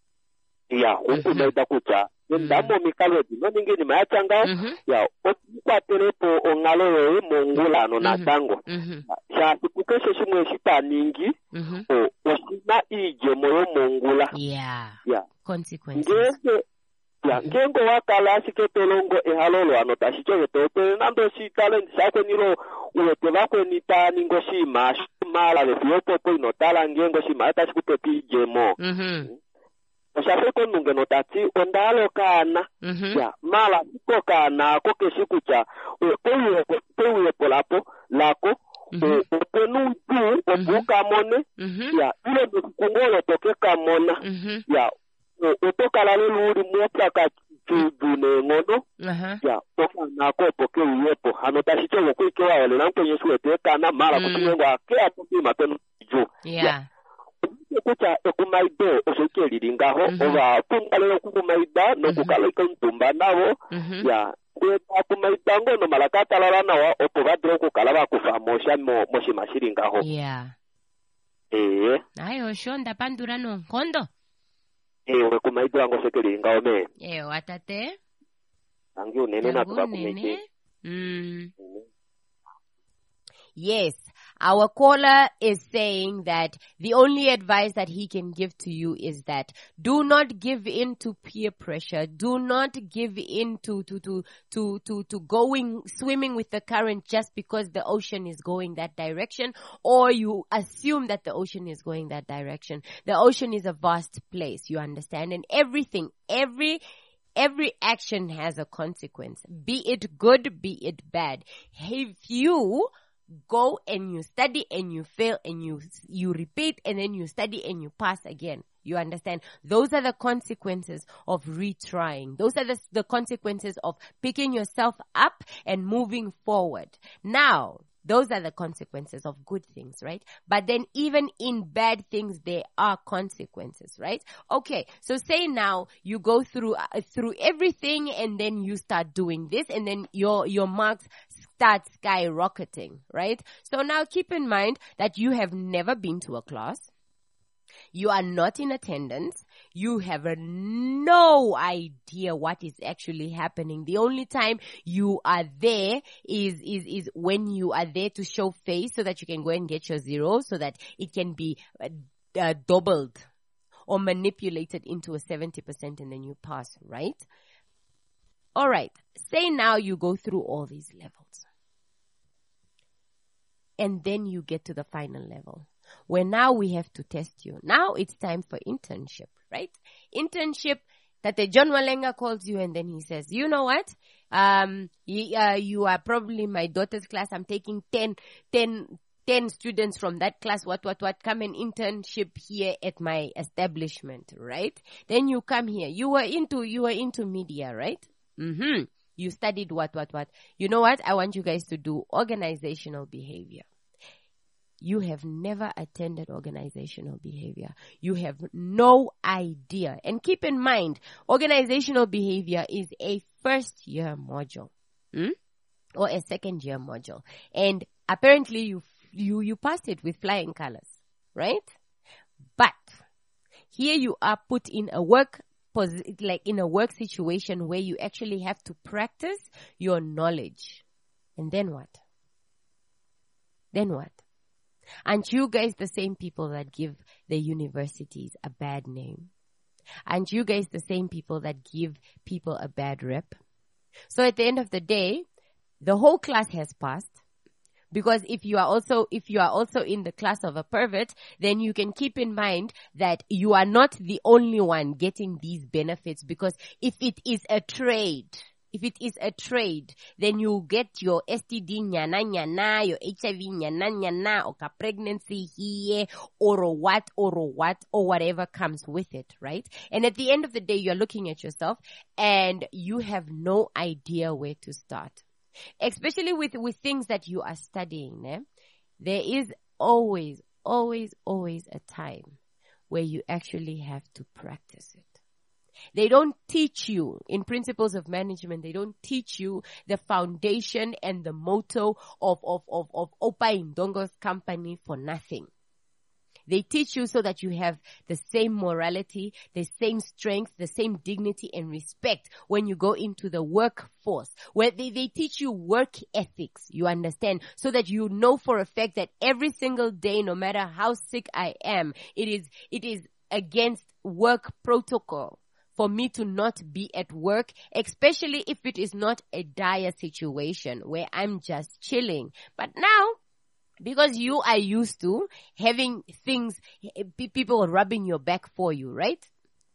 Ya, ukumeida kucha. Ndamo mikalo dino ningini mayachanga. Mhm. Ya, okwaterepo ongalo yoye mongulano Mhm. natango. Mhm. Sha tukeshe shimwe shita ningi Mhm. o osina ije moyo mongula. Yeah. Ya. Consequences. Ngeze ya ngengo wakala shiketolongo ehalolo ano tashike tope nando shi talent shako nilo uwete bako nita ningo shima mala le fiopo ko inotala ngengo shima ata shikupe pijemo. Mhm. Oshafeko nungeno tati ondalo kana. Mhm. Ya, mala siko kana ko keshikucha. Opewe opewe polapo lako. Mhm. Openu tu obuka mone. Mhm. Ya, ile kungolo toke kamona. Mhm. Ya, otoka la lulu mwota ka chudune ngono. Uh-huh. Ya, ofa na ko poke uyepo. Hanotashi cho ko ikewa wale na kwenye suete kana mala Mm. kutingo ake atumbi matenu jo. Yeah. Kucha ekumaido osokeliri ngaho Mhm. oba kunkalero kukumaida nokukala ikontumba nabo Mhm. ya kweta kumaida ngono malakata lalana wa opo badro kukala bakufamosha mo moshimashiri ngaho Yeah. eh Ayo shonda pandura no kondo. eh we kumaida ngo sokeliri ngaho me Eh watate. angi unene na Tangu tukakumeke nene. Mm. Yes, our caller is saying that the only advice that he can give to you is that do not give in to peer pressure. Do not give in to, to, to, to, to, to going, swimming with the current just because the ocean is going that direction, or you assume that the ocean is going that direction. The ocean is a vast place, you understand? And everything, every Every action has a consequence, be it good, be it bad. If you go and you study and you fail and you you repeat and then you study and you pass again, you understand? Those are the consequences of retrying. Those are the, the consequences of picking yourself up and moving forward. Now, those are the consequences of good things, right? But then even in bad things, there are consequences, right? Okay, so say now you go through uh, through everything and then you start doing this and then your your marks start skyrocketing, right? So now keep in mind that you have never been to a class. You are not in attendance. You have no idea what is actually happening. The only time you are there is, is, is when you are there to show face so that you can go and get your zero so that it can be uh, uh, doubled or manipulated into a seventy percent and then you pass, right? All right. Say now you go through all these levels. And then you get to the final level, where now we have to test you. Now it's time for internship, right? Internship, that the John Walenga calls you and then he says, you know what? Um, you, uh, you are probably my daughter's class. I'm taking ten, ten, ten students from that class. What, what, what? Come and internship here at my establishment, right? Then you come here. You were into, you were into media, right? Mm-hmm. You studied what, what, what? You know what? I want you guys to do organizational behavior. You have never attended organizational behavior. You have no idea. And keep in mind, organizational behavior is a first year module, hmm? or a second year module. And apparently you, you, you passed it with flying colors, right? But here you are put in a work like in a work situation where you actually have to practice your knowledge. And then what? Then what? Aren't you guys the same people that give the universities a bad name? Aren't you guys the same people that give people a bad rep? So at the end of the day, the whole class has passed. Because if you are also, if you are also in the class of a pervert, then you can keep in mind that you are not the only one getting these benefits. Because if it is a trade, if it is a trade, then you get your S T D nyana nyana, your H I V nyana nyana, or pregnancy here, or what, or what, or whatever comes with it, right? And at the end of the day, you're looking at yourself and you have no idea where to start. Especially with, with things that you are studying, eh? There is always, always, always a time where you actually have to practice it. They don't teach you in principles of management. They don't teach you the foundation and the motto of, of, of, of Opa Indongo's company for nothing. They teach you so that you have the same morality, the same strength, the same dignity and respect when you go into the workforce. Where they, they teach you work ethics, you understand, so that you know for a fact that every single day, no matter how sick I am, it is, it is against work protocol for me to not be at work, especially if it is not a dire situation where I'm just chilling. But now, because you are used to having things, people rubbing your back for you, right?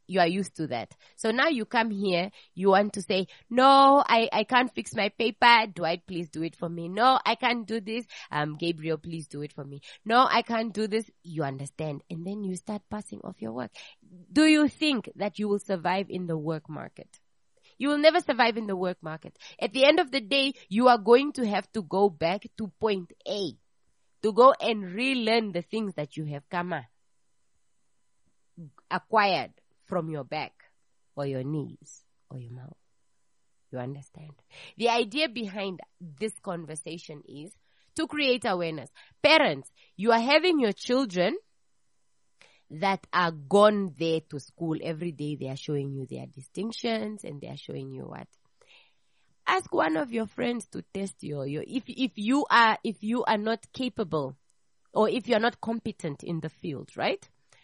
you are used to that. So now you come here, you want to say, no, I, I can't fix my paper. Dwight, please do it for me. No, I can't do this. Um, Gabriel, please do it for me. No, I can't do this. You understand. And then you start passing off your work. Do you think that you will survive in the work market? You will never survive in the work market. At the end of the day, you are going to have to go back to point A to go and relearn the things that you have come acquired from your back or your knees or your mouth. You understand? The idea behind this conversation is to create awareness. Parents, you are having your children that are gone there to school every day. They are showing you their distinctions and they are showing you what. Ask one of your friends to test your, your if if you are if you are not capable or if you are not competent in the field, right?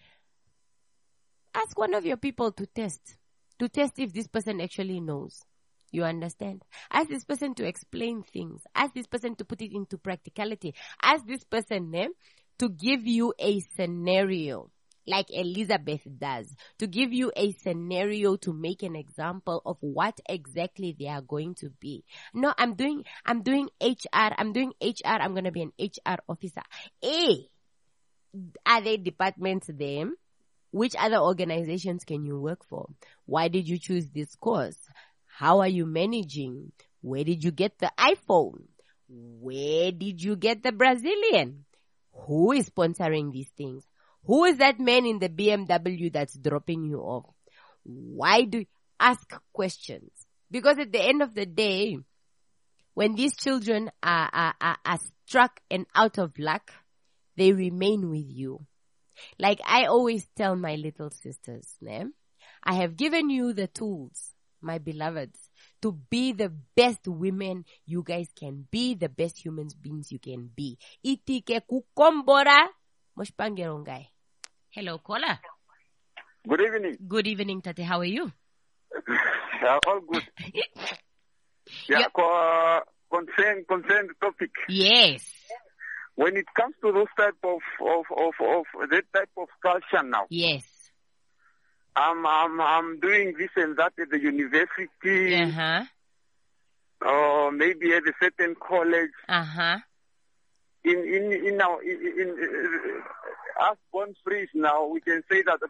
Ask one of your people to test. To test if this person actually knows. You understand? Ask this person to explain things. Ask this person to put it into practicality. Ask this person eh, to give you a scenario. Like Elizabeth does, to give you a scenario to make an example of what exactly they are going to be. No, I'm doing, I'm doing H R, I'm doing H R, I'm going to be an H R officer. A, are there departments there? Which other organizations can you work for? Why did you choose this course? How are you managing? Where did you get the iPhone? Where did you get the Brazilian? Who is sponsoring these things? Who is that man in the B M W that's dropping you off? Why do you ask questions? Because at the end of the day, when these children are, are, are, are struck and out of luck, they remain with you. Like I always tell my little sisters, né? I have given you the tools, my beloveds, to be the best women you guys can be, the best human beings you can be. Itike kukombora moshpangerongai. Hello, caller. Good evening. Good evening, Tate. How are you? Yeah, all good. Yeah, Yep. co- concern, concern the topic. Yes. When it comes to those type of, of, of, of that type of culture now, Yes. I'm, I'm, I'm doing this and that at the university, Uh-huh. or maybe at a certain college. Uh-huh. In, in, in our, in, in, uh, us born free now, we can say that,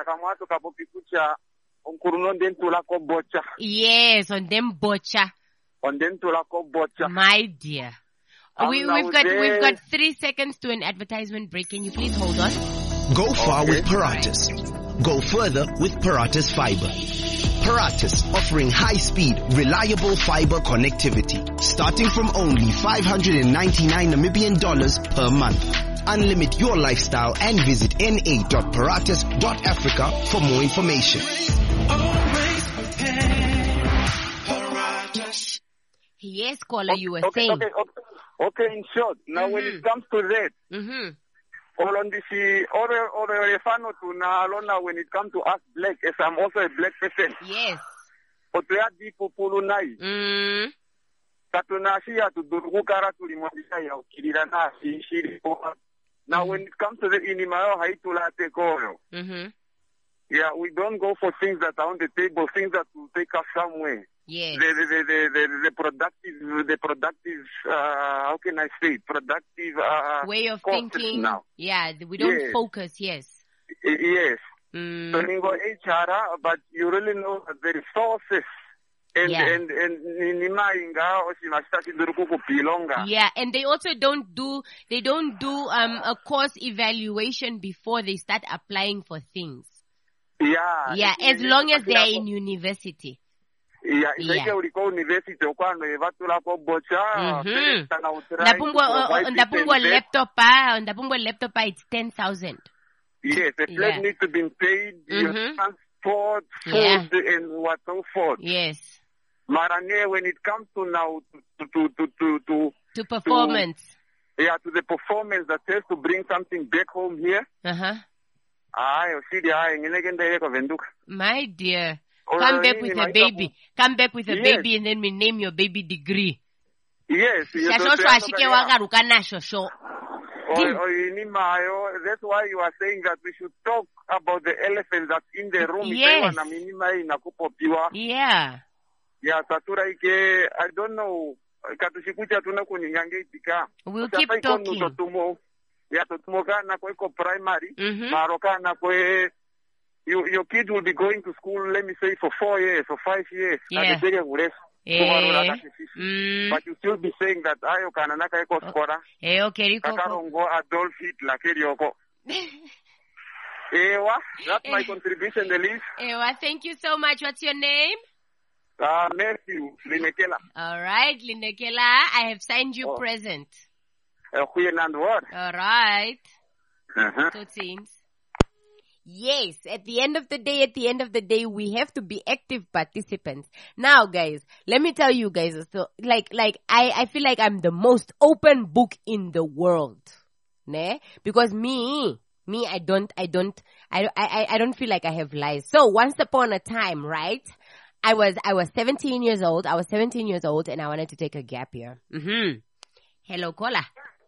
Yes, on them bocha. on them to la bocha. My dear. I'm We, now we've got there. we've got three seconds to an advertisement break. Can you please hold on? Go far Okay. with Paratus. Go further with Paratus Fiber. Paratus offering high-speed, reliable fiber connectivity, starting from only five hundred ninety-nine Namibian dollars per month. Unlimit your lifestyle and visit n a dot paratus dot africa for more information. Always prepared. Paratus. Yes, caller, you were okay, saying. okay, okay, okay, in short, now when Mhm. it comes to that, Mm-hmm. all on this, or, or, refano to na, alona when it comes to us black, as I'm also a black person, Yes. but we are deep pulu nai, Mm. katuna siya to durukara to limandisa ya ukirira na si shiri po. Now when it comes to the inimayo haitula te koyo. Mm-hmm. Yeah, we don't go for things that are on the table, things that will take us somewhere. Yes. The, the, the, the, the, the productive, the productive, uh, how can I say, it? productive, uh, Way of concept thinking. now. Yeah, we don't Yes. focus. Yes. Y- Yes. Mm. So you go H R, but you really know that the resources and, Yeah. and, and, nima inga, osimashitaki duruku kupilonga. Yeah, and they also don't do they don't do um a course evaluation before they start applying for things. Yeah. Yeah, as long as they are in university. Yeah, Yeah. yeah. Uliko university okwano evatula ko bocha. Mhm. Kana utrai to Ndapungwa provide this ndapungwa and that. laptop ah, ndapungwa laptop ah, it's ten thousand. Yes, the flat Yeah. needs to be paid, your Mhm. transport, food, Yeah. and what so forth. Yes. Marane, when it comes to now to to to to, to To performance. yeah to the performance that has to bring something back home here. Uh-huh. Aye, usidi aye nginegenda yeko venduka. My dear. Oh, Come back nini, with a maisha baby. ku- Come back with a Yes. baby and then we name your baby degree. Yes, yes. Shashosho ashike wakaruka na shosho. Dim. or inimayo. That's why you are saying that we should talk about the elephant that's in the room. Yes. Na minima inakupopiwa. Yeah. Yeah, satura ike, I don't know. Katushikucha tuna kuningange itika. We'll keep talking. Totumo, ya totumo kana kwe ko primary. Mhm. Maroka na kwe, you, your kid will be going to school, let me say, for four years or five years. Yeah. Eh. Mm. But you still be saying that ayo kana naka eko skora. Eh, okay, Rico. Kakarongo Adolf Hitler kerioko. Ewa, that's my contribution, Elise. Ewa, thank you so much. What's your name? Uh, Matthew Linekela. All right, Linekela, I have signed you Oh. present. Uh, and what? All right. Uh-huh. So it seems. Yes, at the end of the day, at the end of the day, we have to be active participants. Now, guys, let me tell you guys, so, like, like, I, I feel like I'm the most open book in the world. Ne? Because me, me, I don't, I don't, I, I, I don't feel like I have lies. So once upon a time, right? I was, I was seventeen years old. I was seventeen years old and I wanted to take a gap year. Mm-hmm. Hello, caller.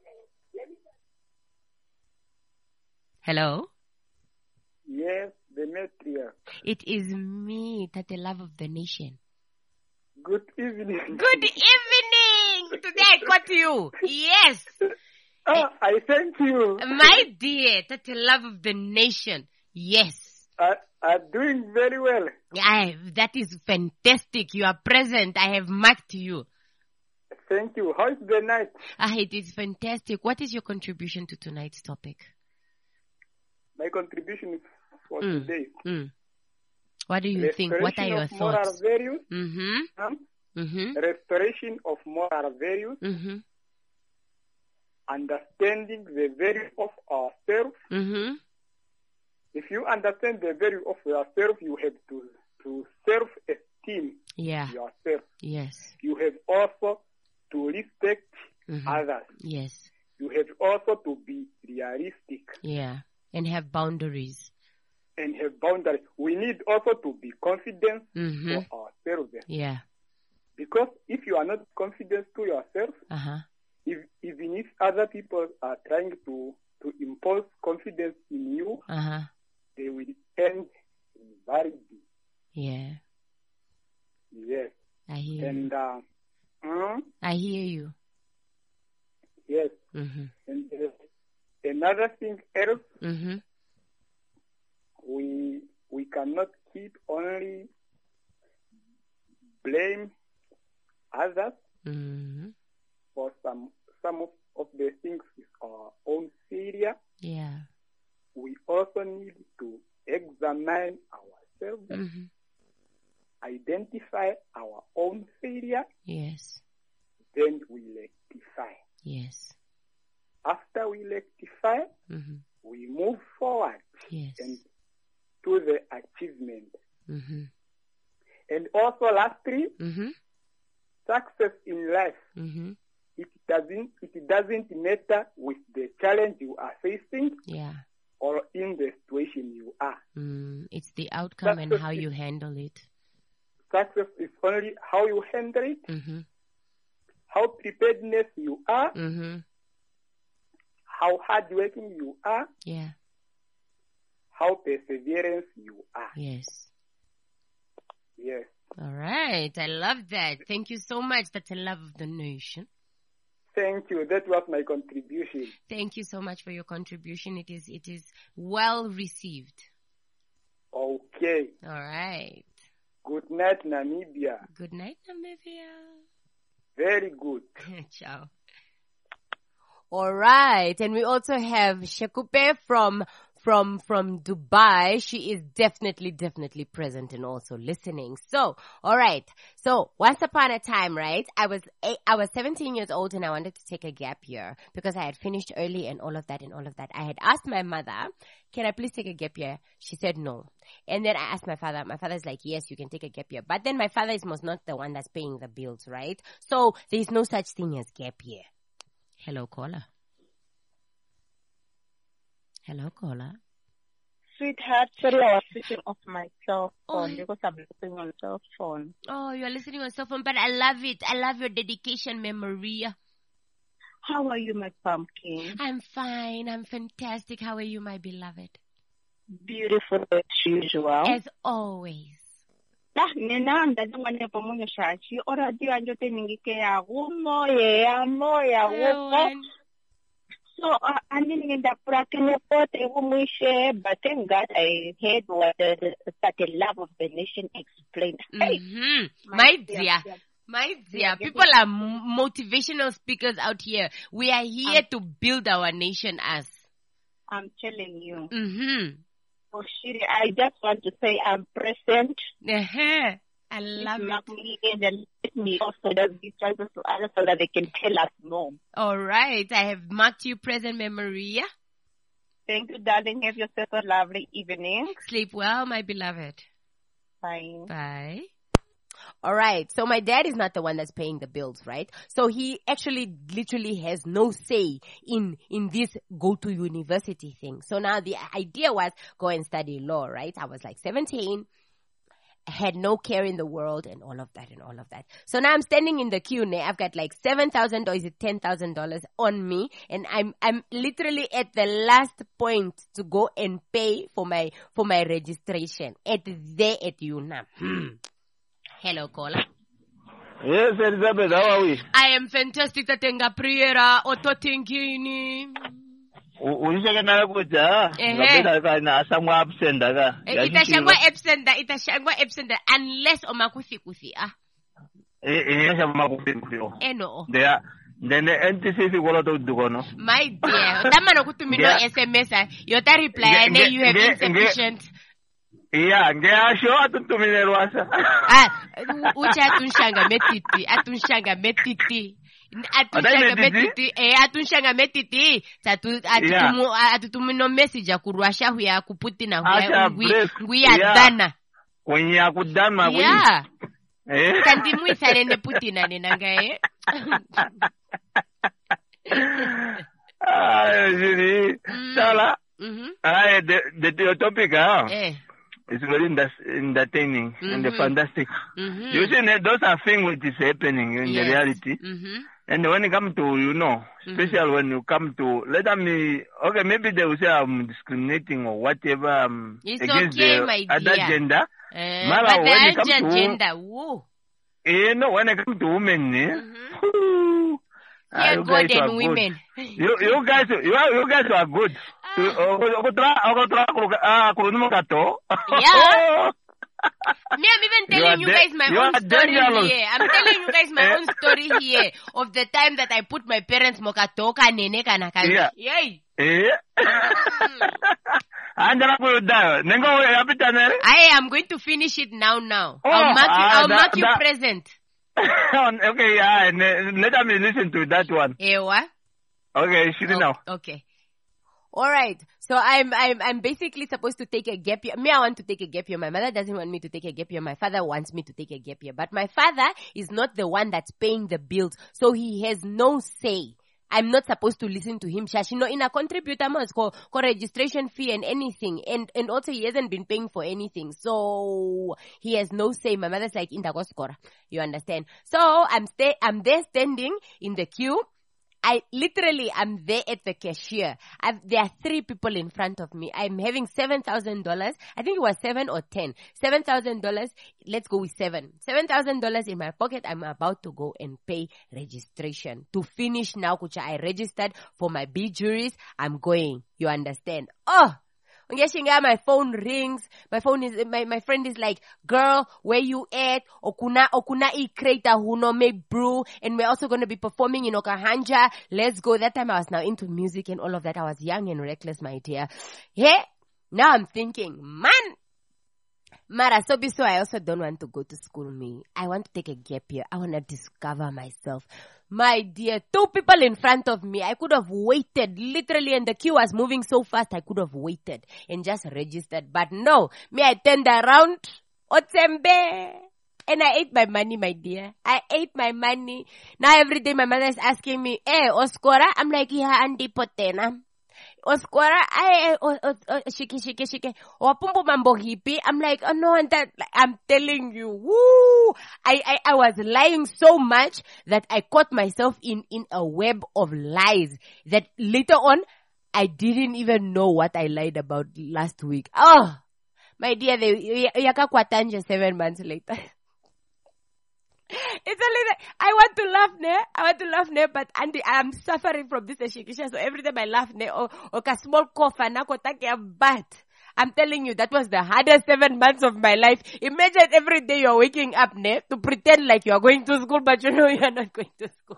Hello? Yes, Demetria. It is me, that the love of the nation. Good evening. Good evening! Today I got you. Yes. Ah, I thank you. My dear, that the love of the nation. Yes. I, I'm doing very well. I, that is fantastic. You are present. I have marked you. Thank you. How is the night? Ah, it is fantastic. What is your contribution to tonight's topic? My contribution is for Mm. today. Mm. What do you think? What are Restoration your of moral thoughts? values. Mm-hmm. um, Mm-hmm. Restoration of moral values. Mm-hmm. Understanding the value of ourselves. Mm-hmm. If you understand the value of yourself, you have to, to self-esteem Yeah. yourself. Yes. You have also to respect Mhm. others. Yes. You have also to be realistic Yeah. And have boundaries. and have boundaries. We need also to be confident Mm-hmm. for ourselves. Yeah. Because if you are not confident to yourself, Uh-huh. if, even if other people are trying to, to impose confidence in you, Uh-huh. they will end in vanity. Yeah. Yes. I hear you. And, uh, mm, I hear you. yes. Mm-hmm. And uh, another thing else, Mm-hmm. we we cannot keep only blame others Mm-hmm. for some some of, of the things with our own failure. Yeah. We also need to examine ourselves, Mm-hmm. identify our own failure, Yes. then we rectify. Yes. After we rectify, Mm-hmm. we move forward Yes. and to the achievement. Mm-hmm. And also lastly, Mm-hmm. success in life, Mm-hmm. it doesn't it doesn't matter with the challenge you are facing Yeah. or in the situation you are. Mm. It's the outcome and how you handle it. Success is only how you handle it, Mm-hmm. how preparedness you are, Mm-hmm. how hardworking you are, Yeah. how perseverance you are. Yes. Yes. All right. I love that. Thank you so much. That's a love of the nation. Thank you. That was my contribution. Thank you so much for your contribution. It is it is well received. Okay. All right. Good night, Namibia. Good night, Namibia. Very good. Ciao. All right. And we also have Shekupe from from from Dubai. She is definitely, definitely present and also listening. So, all right. So, once upon a time, right, I was eight, I was seventeen years old and I wanted to take a gap year because I had finished early and all of that and all of that. I had asked my mother, can I please take a gap year? She said no. And then I asked my father. My father's like, yes, you can take a gap year. But then my father is most not the one that's paying the bills, right? So, there's no such thing as gap year. Hello, caller. Hello, caller. Sweetheart, sorry, I was switching off my cell phone Oh. because I'm listening on cell phone. Oh, you're listening on cell phone, but I love it. I love your dedication, Ma'am Maria. How are you, my pumpkin? I'm fine. I'm fantastic. How are you, my beloved? Beautiful as usual. As always. Ah, nena ndada ngwane po mo shachi ora di anjo teningike ya gumo ya moya gumo. So uh, andin nginda prakene pote gumishe, but thank God I heard what the certain love of the nation explained. Hey, mm-hmm. my dear. dear. My dear, people are motivational speakers out here. We are here um, to build our nation as. I'm telling you. Mm-hmm. Oh, Shiri, I just want to say I'm present. Uh-huh. I love it. Me and let me also does these choices to others so that they can tell us more. All right. I have marked you present, Maria. Thank you, darling. Have yourself a lovely evening. Sleep well, my beloved. Bye. Bye. All right. So my dad is not the one that's paying the bills, right? So he actually literally has no say in, in this go to university thing. So now the idea was go and study law, right? I was like seventeen, had no care in the world and all of that and all of that. So now I'm standing in the queue now. I've got like seven thousand or is it ten thousand dollars on me. And I'm, I'm literally at the last point to go and pay for my, for my registration at there at U N A M. Hmm. Hello, caller. Yes, Elizabeth, how are we? I am fantastic. Tatenga priera ototingini. Unishaka na kuja. Ngabela kana asamwa absent daga. Itashangwa absent da itashangwa absent da unless omakuthi kuthi ah. Eh eh shama kuthi kuthi. Eh no. There then the N T C C kola to dugo no. My dear, tamano kutumino S M S yota reply and you have insufficient. Yeah, ngeasho atutumile rwasa. Ah, ucha atunshanga metiti, atunshanga metiti. Atunshanga metiti, eh atunshanga metiti. Tatu atutumu atutumino message akurwasha huya kuputina huya ngwi adana. Kwenye akudana kwenye. Yeah. Eh. Kandi muisale ne putina nenanga eh. Ah, jiri. Sala. Mhm. Ah, the the topic ah. Eh. It's very entertaining mm-hmm. and fantastic. Mm-hmm. You see, those are things which is happening in yes. the reality. Mm-hmm. And when it comes to, you know, especially mm-hmm. when you come to, let me, okay, maybe they will say I'm discriminating or whatever um, against okay, the other gender. Uh, Mara, but when the it comes to gender, woo. You know, when it comes to women, eh, mm-hmm. yeah, you God guys and women. you, you guys, you, are, you guys are good. Yeah. Me, I'm even telling you, you guys my own story dangerous. Here. I'm telling you guys my own story here of the time that I put my parents mokatoka nene kana kani. Yeah. Yay. Eh. I am going to finish it now. Now. Oh, I'll mark you. Uh, I'll that, mark you that, present. Okay, yeah. Let me listen to that one. Eh, what? Okay, should oh, now. Okay. All right. So I'm I'm I'm basically supposed to take a gap year. Me, I want to take a gap year. My mother doesn't want me to take a gap year. My father wants me to take a gap year. But my father is not the one that's paying the bills, so he has no say. I'm not supposed to listen to him. Shashino in a contributor must call registration fee and anything. And and also he hasn't been paying for anything. So he has no say. My mother's like in the goskora. You understand? So I'm stay I'm there standing in the queue. I literally am there at the cashier. I've, there are three people in front of me. I'm having seven thousand dollars. I think it was seven or ten. seven thousand dollars. Let's go with seven. seven thousand dollars in my pocket. I'm about to go and pay registration. To finish now, Kucha, I registered for my B juries. I'm going. You understand? Oh! My phone rings. My phone is, my, my friend is like, girl, where you at? Okuna, okuna I creator who no make brew. And we're also going to be performing in Okahanja. Let's go. That time I was now into music and all of that. I was young and reckless, my dear. Yeah. Now I'm thinking, man, Mara, so so I also don't want to go to school, me. I want to take a gap year. I want to discover myself. My dear, two people in front of me. I could have waited, literally, and the queue was moving so fast, I could have waited and just registered. But no, me, I turned around, Otsembe, and I ate my money, my dear. I ate my money. Now every day my mother is asking me, eh, Oskora? I'm like, yeah, Andi Potena. Osquara, I, shiki, shiki, shiki, wapumbu mambo hippie. I'm like, oh no, and that, I'm telling you, woo! I, I, I was lying so much that I caught myself in, in a web of lies that later on, I didn't even know what I lied about last week. Oh, my dear, they, yaka kwatanja seven months later. It's a little, I want to laugh, ne? I want to laugh, ne? But Andy, I'm suffering from this shikisha, so every time I laugh, ne? Or, or a small cough, and I take a bath. I'm telling you, that was the hardest seven months of my life. Imagine every day you're waking up, ne? To pretend like you're going to school, but you know you're not going to school.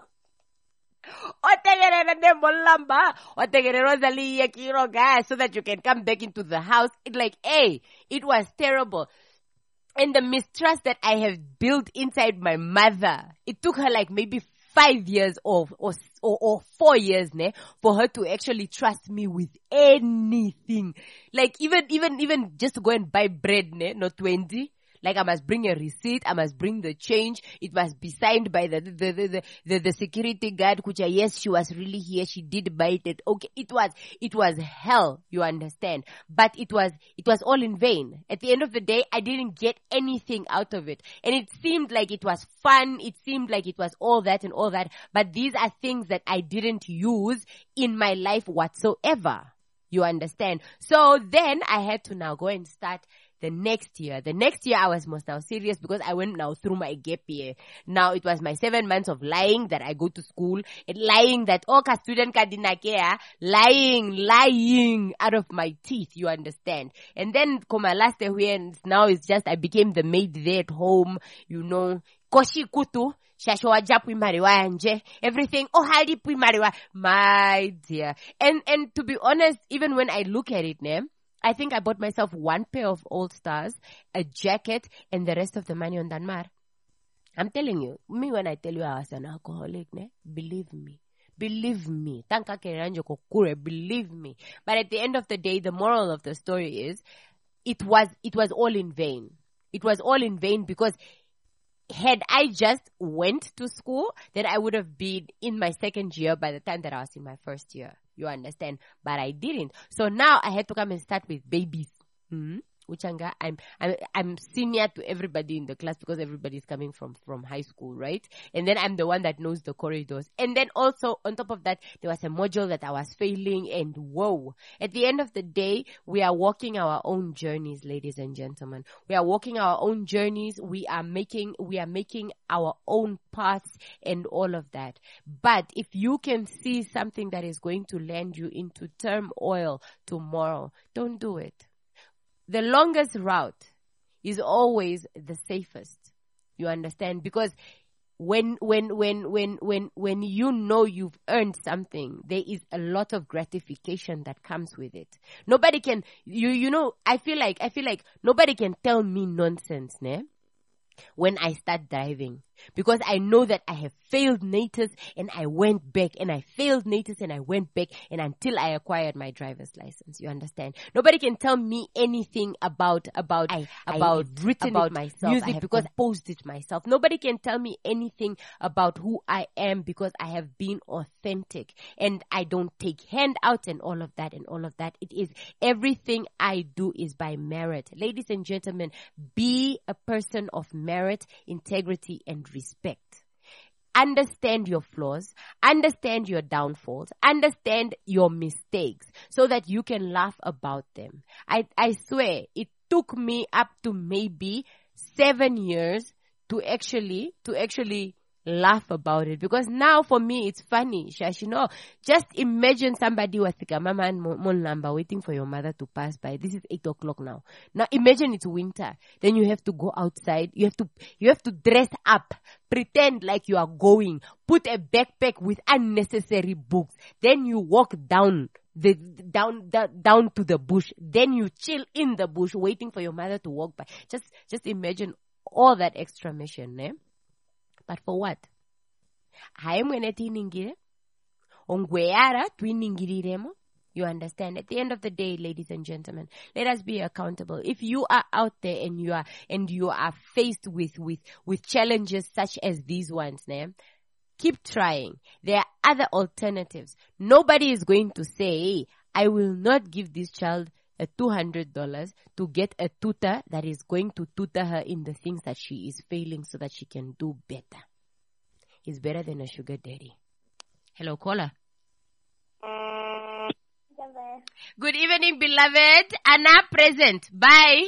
So that you can come back into the house. It's like, hey, it was terrible. And the mistrust that I have built inside my mother, it took her like maybe five years or or or, or four years, ne, for her to actually trust me with anything. Like even even even just to go and buy bread, ne, not twenty. Like I must bring a receipt, I must bring the change. It must be signed by the the the the, the, the security guard. Which uh, yes, she was really here. She did buy it. Okay, it was it was hell. You understand? But it was it was all in vain. At the end of the day, I didn't get anything out of it, and it seemed like it was fun. It seemed like it was all that and all that. But these are things that I didn't use in my life whatsoever. You understand? So then I had to now go and start. The next year, the next year I was most now serious because I went now through my gap year. Now it was my seven months of lying that I go to school and lying that, oh, ka student ka dinakea, lying, lying out of my teeth, you understand. And then Koma last year, and now it's just, I became the maid there at home, you know, koshi kutu. Everything, oh, hali pui mariwa, my dear. And, and to be honest, even when I look at it, ne, I think I bought myself one pair of All Stars, a jacket, and the rest of the money on Danmar. I'm telling you, me when I tell you I was an alcoholic, ne, believe me. Believe me. Tanka keranjo kokure, believe me. But at the end of the day, the moral of the story is, it was, it was all in vain. It was all in vain because had I just went to school, then I would have been in my second year by the time that I was in my first year. You understand? But I didn't. So now I had to come and start with babies. Mm-hmm. Uchanga, I'm, I'm, I'm senior to everybody in the class because everybody is coming from, from high school, right? And then I'm the one that knows the corridors. And then also, on top of that, there was a module that I was failing and whoa. At the end of the day, we are walking our own journeys, ladies and gentlemen. We are walking our own journeys. We are making, we are making our own paths and all of that. But if you can see something that is going to land you into turmoil tomorrow, don't do it. The longest route is always the safest. You understand? Because when, when, when, when, when, when you know you've earned something, there is a lot of gratification that comes with it. Nobody can, you, you know, I feel like, I feel like nobody can tell me nonsense, ne? When I start driving. Because I know that I have failed NATIS and I went back and I failed NATIS and I went back and until I acquired my driver's license. You understand? Nobody can tell me anything about, about, I, about, I written about myself. Music because I composed it myself. Nobody can tell me anything about who I am because I have been authentic and I don't take handouts and all of that and all of that. It is everything I do is by merit. Ladies and gentlemen, be a person of merit, integrity, and respect. Understand your flaws, understand your downfalls, understand your mistakes so that you can laugh about them. I, I swear it took me up to maybe seven years to actually, to actually laugh about it because now for me it's funny. Shash, you know, just imagine somebody was like a mama and mon number waiting for your mother to pass by. This is eight o'clock now. Now imagine it's winter. Then you have to go outside. You have to, you have to dress up, pretend like you are going, put a backpack with unnecessary books. Then you walk down the, down, the, down to the bush. Then you chill in the bush waiting for your mother to walk by. Just, just imagine all that extra mission, eh? But for what? You understand? At the end of the day, ladies and gentlemen, let us be accountable. If you are out there and you are and you are faced with with with challenges such as these ones, né? Keep trying. There are other alternatives. Nobody is going to say, I will not give this child a two hundred dollars to get a tutor that is going to tutor her in the things that she is failing so that she can do better. It's better than a sugar daddy. Hello, caller. Good evening, beloved. Anna present. Bye.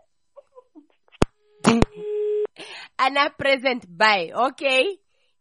Anna present. Bye. Okay.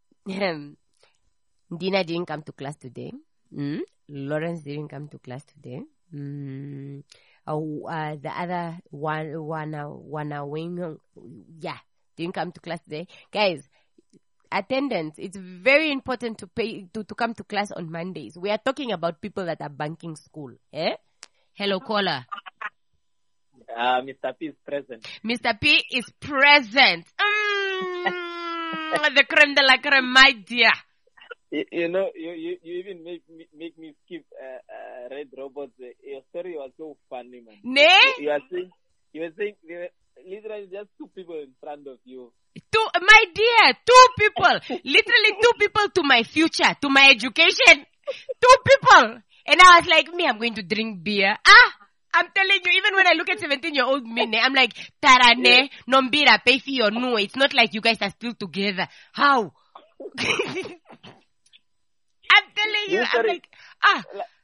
Dina didn't come to class today. Mm? Lawrence didn't come to class today. Mm. Oh, uh, the other one, one, one, wing, yeah, didn't come to class today. Guys, attendance, it's very important to pay to, to come to class on Mondays. We are talking about people that are banking school. Eh? Hello, caller. Uh, Mister P is present. Mister P is present. Mm, the creme de la creme, my dear. You, you know, you, you, you even make me, make me skip uh, uh, Red Robots. Your story was so funny, man. Ne? You, you, are saying, you were saying there were literally just two people in front of you. Two, my dear, two people. Literally two people to my future, to my education. Two people. And I was like, me, I'm going to drink beer. Ah! I'm telling you, even when I look at seventeen-year-old me, I'm like, Tarane, Nombira, pay for your no. It's not like you guys are still together. How? I'm telling you, I'm like, ah.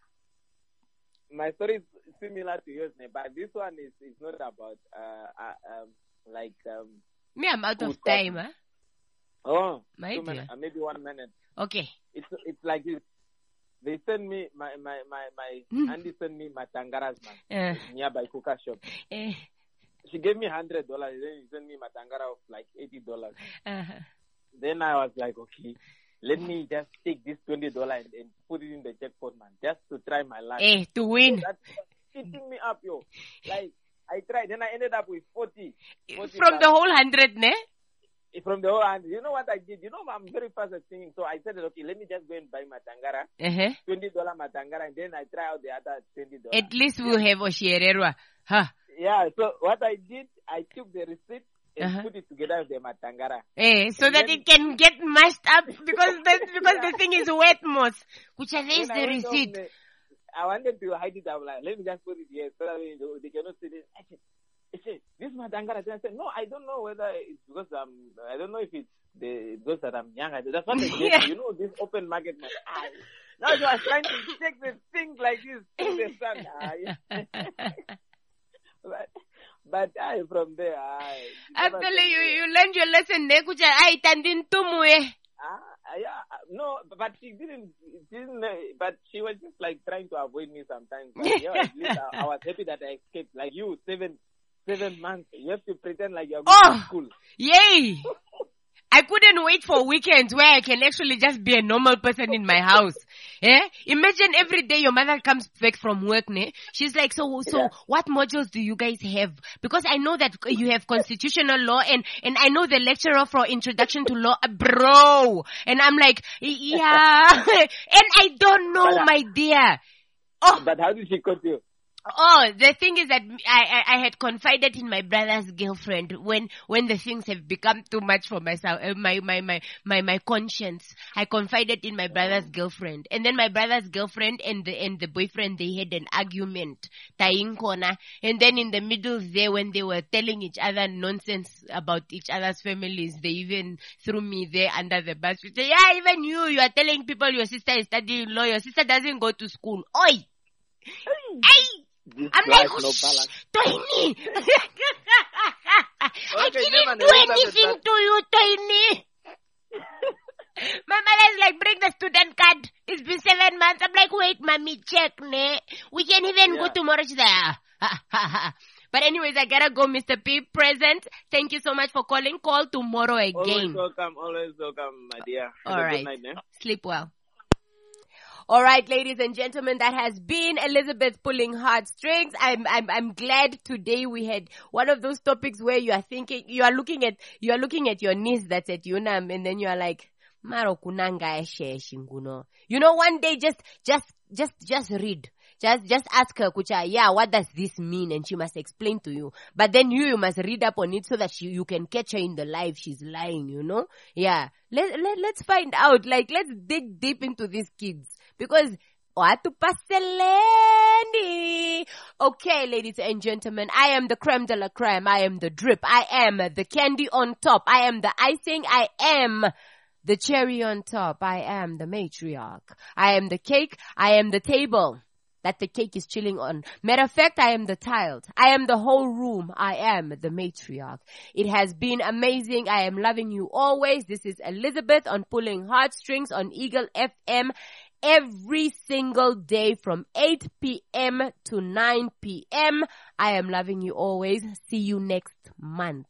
My story is similar to yours, but this one is, is not about, uh, uh um, like, um. Me, I'm out of time, huh? Oh, my dear. Minutes, uh, maybe one minute. Okay. It's, it's like this. They send me, my, my, my, my, Andy sent me my Tangaras, man, uh, nearby Kuka shop. Uh, she gave me one hundred dollars, then she sent me my Tangara of like eighty dollars. Uh-huh. Then I was like, okay, let me just take this twenty dollars and, and put it in the jackpot, man, just to try my luck. Eh, to win. So that's eating me up, yo. Like, I tried, then I ended up with forty. forty From the whole hundred, ne? From the whole hand. You know what I did? You know, I'm very fast at singing, so I said, okay, let me just go and buy my Tangara. Uh-huh. twenty dollars my Tangara, and then I try out the other twenty dollars. At least we'll have Oshiererwa. Huh. Yeah, so what I did, I took the receipt and uh-huh. put it together with the Matangara. Eh, so and that it can get mashed up because the, because yeah. the thing is wet moss. Which is the receipt. The, I wanted to hide it. I was like, let me just put it here so that they cannot see it. I said, I said, this Matangara. I said, no, I don't know whether it's because I'm, I don't know if it's the, because that I'm young. I said, that's what I get. Yeah. You know, this open market. Man. I, now so I was trying to check the things like this in the sun. I, but, but I, from there, I. I'm telling you, you learned your lesson. Nekucha, I tandin tumwe. Ah, yeah, no, but she didn't, didn't, but she was just like trying to avoid me sometimes. But, yeah, at least I, I was happy that I escaped. Like you, seven, seven months, you have to pretend like you're going oh, to school. Yay! I couldn't wait for weekends where I can actually just be a normal person in my house. Eh? Imagine every day your mother comes back from work, ne? She's like, so, so yeah. what modules do you guys have? Because I know that you have constitutional law and, and I know the lecturer for introduction to law, bro. And I'm like, yeah. And I don't know, but, my dear. Oh. But how did she cut you? Oh, the thing is that I, I, I had confided in my brother's girlfriend when, when the things have become too much for myself, uh, my, my, my, my, my conscience. I confided in my brother's girlfriend. And then my brother's girlfriend and the, and the boyfriend, they had an argument. Tying corner. And then in the middle there, when they were telling each other nonsense about each other's families, they even threw me there under the bus. They say, yeah, even you, you are telling people your sister is studying law, your sister doesn't go to school. Oi! Hey! This I'm like, no balance. Tiny! I Okay, didn't never, do never, anything never. to you, Tiny! My mother's like, bring the student card. It's been seven months. I'm like, wait, mommy, check, ne? We can even Yeah. go tomorrow. She's like, ah. But anyways, I gotta go, Mister P. Present. Thank you so much for calling. Call tomorrow Always again. welcome, always welcome, my dear. Have All a right. good night, eh? Sleep well. All right, ladies and gentlemen, that has been Elizabeth pulling heartstrings. I'm, I'm, I'm glad today we had one of those topics where you are thinking, you are looking at, you are looking at your niece that's at UNAM, and then you are like, Maro kunanga eshe shinguno. You know, one day just, just, just, just read. Just, just ask her, Kucha, yeah, what does this mean? And she must explain to you. But then you, you must read up on it so that she, you can catch her in the life she's lying, you know? Yeah. Let, let, let's find out. Like, let's dig deep into these kids. Because Watupaseleni. Okay, ladies and gentlemen, I am the creme de la creme. I am the drip. I am the candy on top. I am the icing. I am the cherry on top. I am the matriarch. I am the cake. I am the table that the cake is chilling on. Matter of fact, I am the child. I am the whole room. I am the matriarch. It has been amazing. I am loving you always. This is Elizabeth on Pulling Heartstrings on Eagle F M every single day from eight p.m. to nine p.m. I am loving you always. See you next month.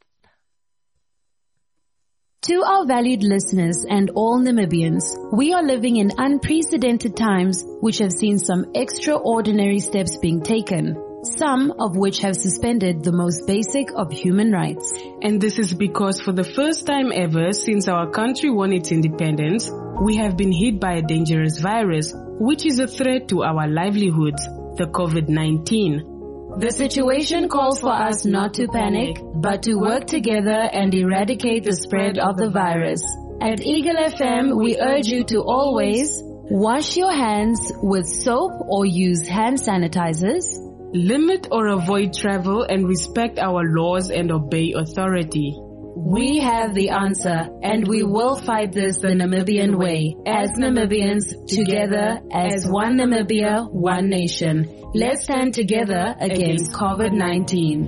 To our valued listeners and all Namibians, we are living in unprecedented times which have seen some extraordinary steps being taken, some of which have suspended the most basic of human rights. And this is because for the first time ever since our country won its independence, we have been hit by a dangerous virus, which is a threat to our livelihoods, the COVID nineteen. The situation calls for us not to panic, but to work together and eradicate the spread of the virus. At Eagle F M, we urge you to always wash your hands with soap or use hand sanitizers, limit or avoid travel, and respect our laws and obey authority. We have the answer, and we will fight this the Namibian way. As Namibians, together, as one Namibia, one nation. Let's stand together against COVID nineteen.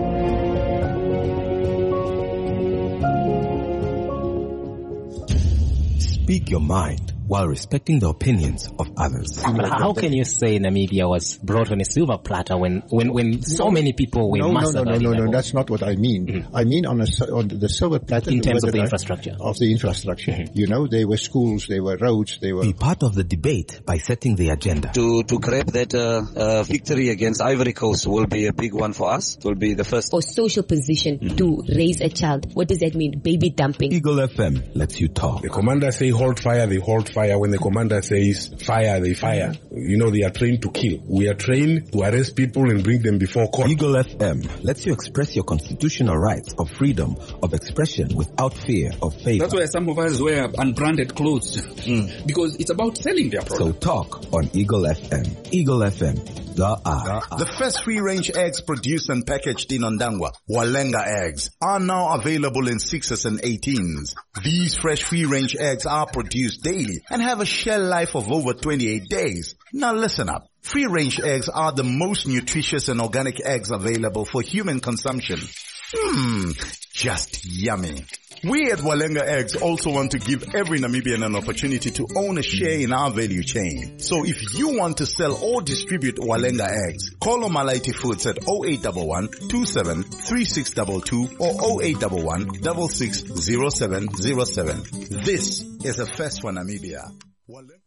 Speak your mind while respecting the opinions of others. How can you say Namibia was brought on a silver platter when, when, when so many people were no, massacred? No, no, no, no, no, that's not what I mean. Mm-hmm. I mean on, a, on the silver platter. In terms of the infrastructure. Of the infrastructure. Mm-hmm. You know, there were schools, there were roads, there were... Be part of the debate by setting the agenda. To to grab that uh, uh, victory against Ivory Coast will be a big one for us. It will be the first. For social position mm-hmm. to raise a child. What does that mean? Baby dumping. Eagle F M lets you talk. The commander say hold fire, they hold fire. When the commander says fire, they fire. You know, they are trained to kill. We are trained to arrest people and bring them before court. Eagle F M lets you express your constitutional rights of freedom of expression without fear of favor. That's why some of us wear unbranded clothes. Mm. Because it's about selling their product. So talk on Eagle F M. Eagle F M. The eye. The first free-range eggs produced and packaged in Ondangwa, Walenga eggs, are now available in sixes and eighteens. These fresh free-range eggs are produced daily and have a shell life of over twenty-eight days. Now listen up. Free-range eggs are the most nutritious and organic eggs available for human consumption. Mmm, just yummy. We at Walenga Eggs also want to give every Namibian an opportunity to own a share in our value chain. So if you want to sell or distribute Walenga Eggs, call Omalaiti Foods at oh eight one one, two seven three six two two or oh eight one one, six six zero seven zero seven. This is a first for Namibia. Walenga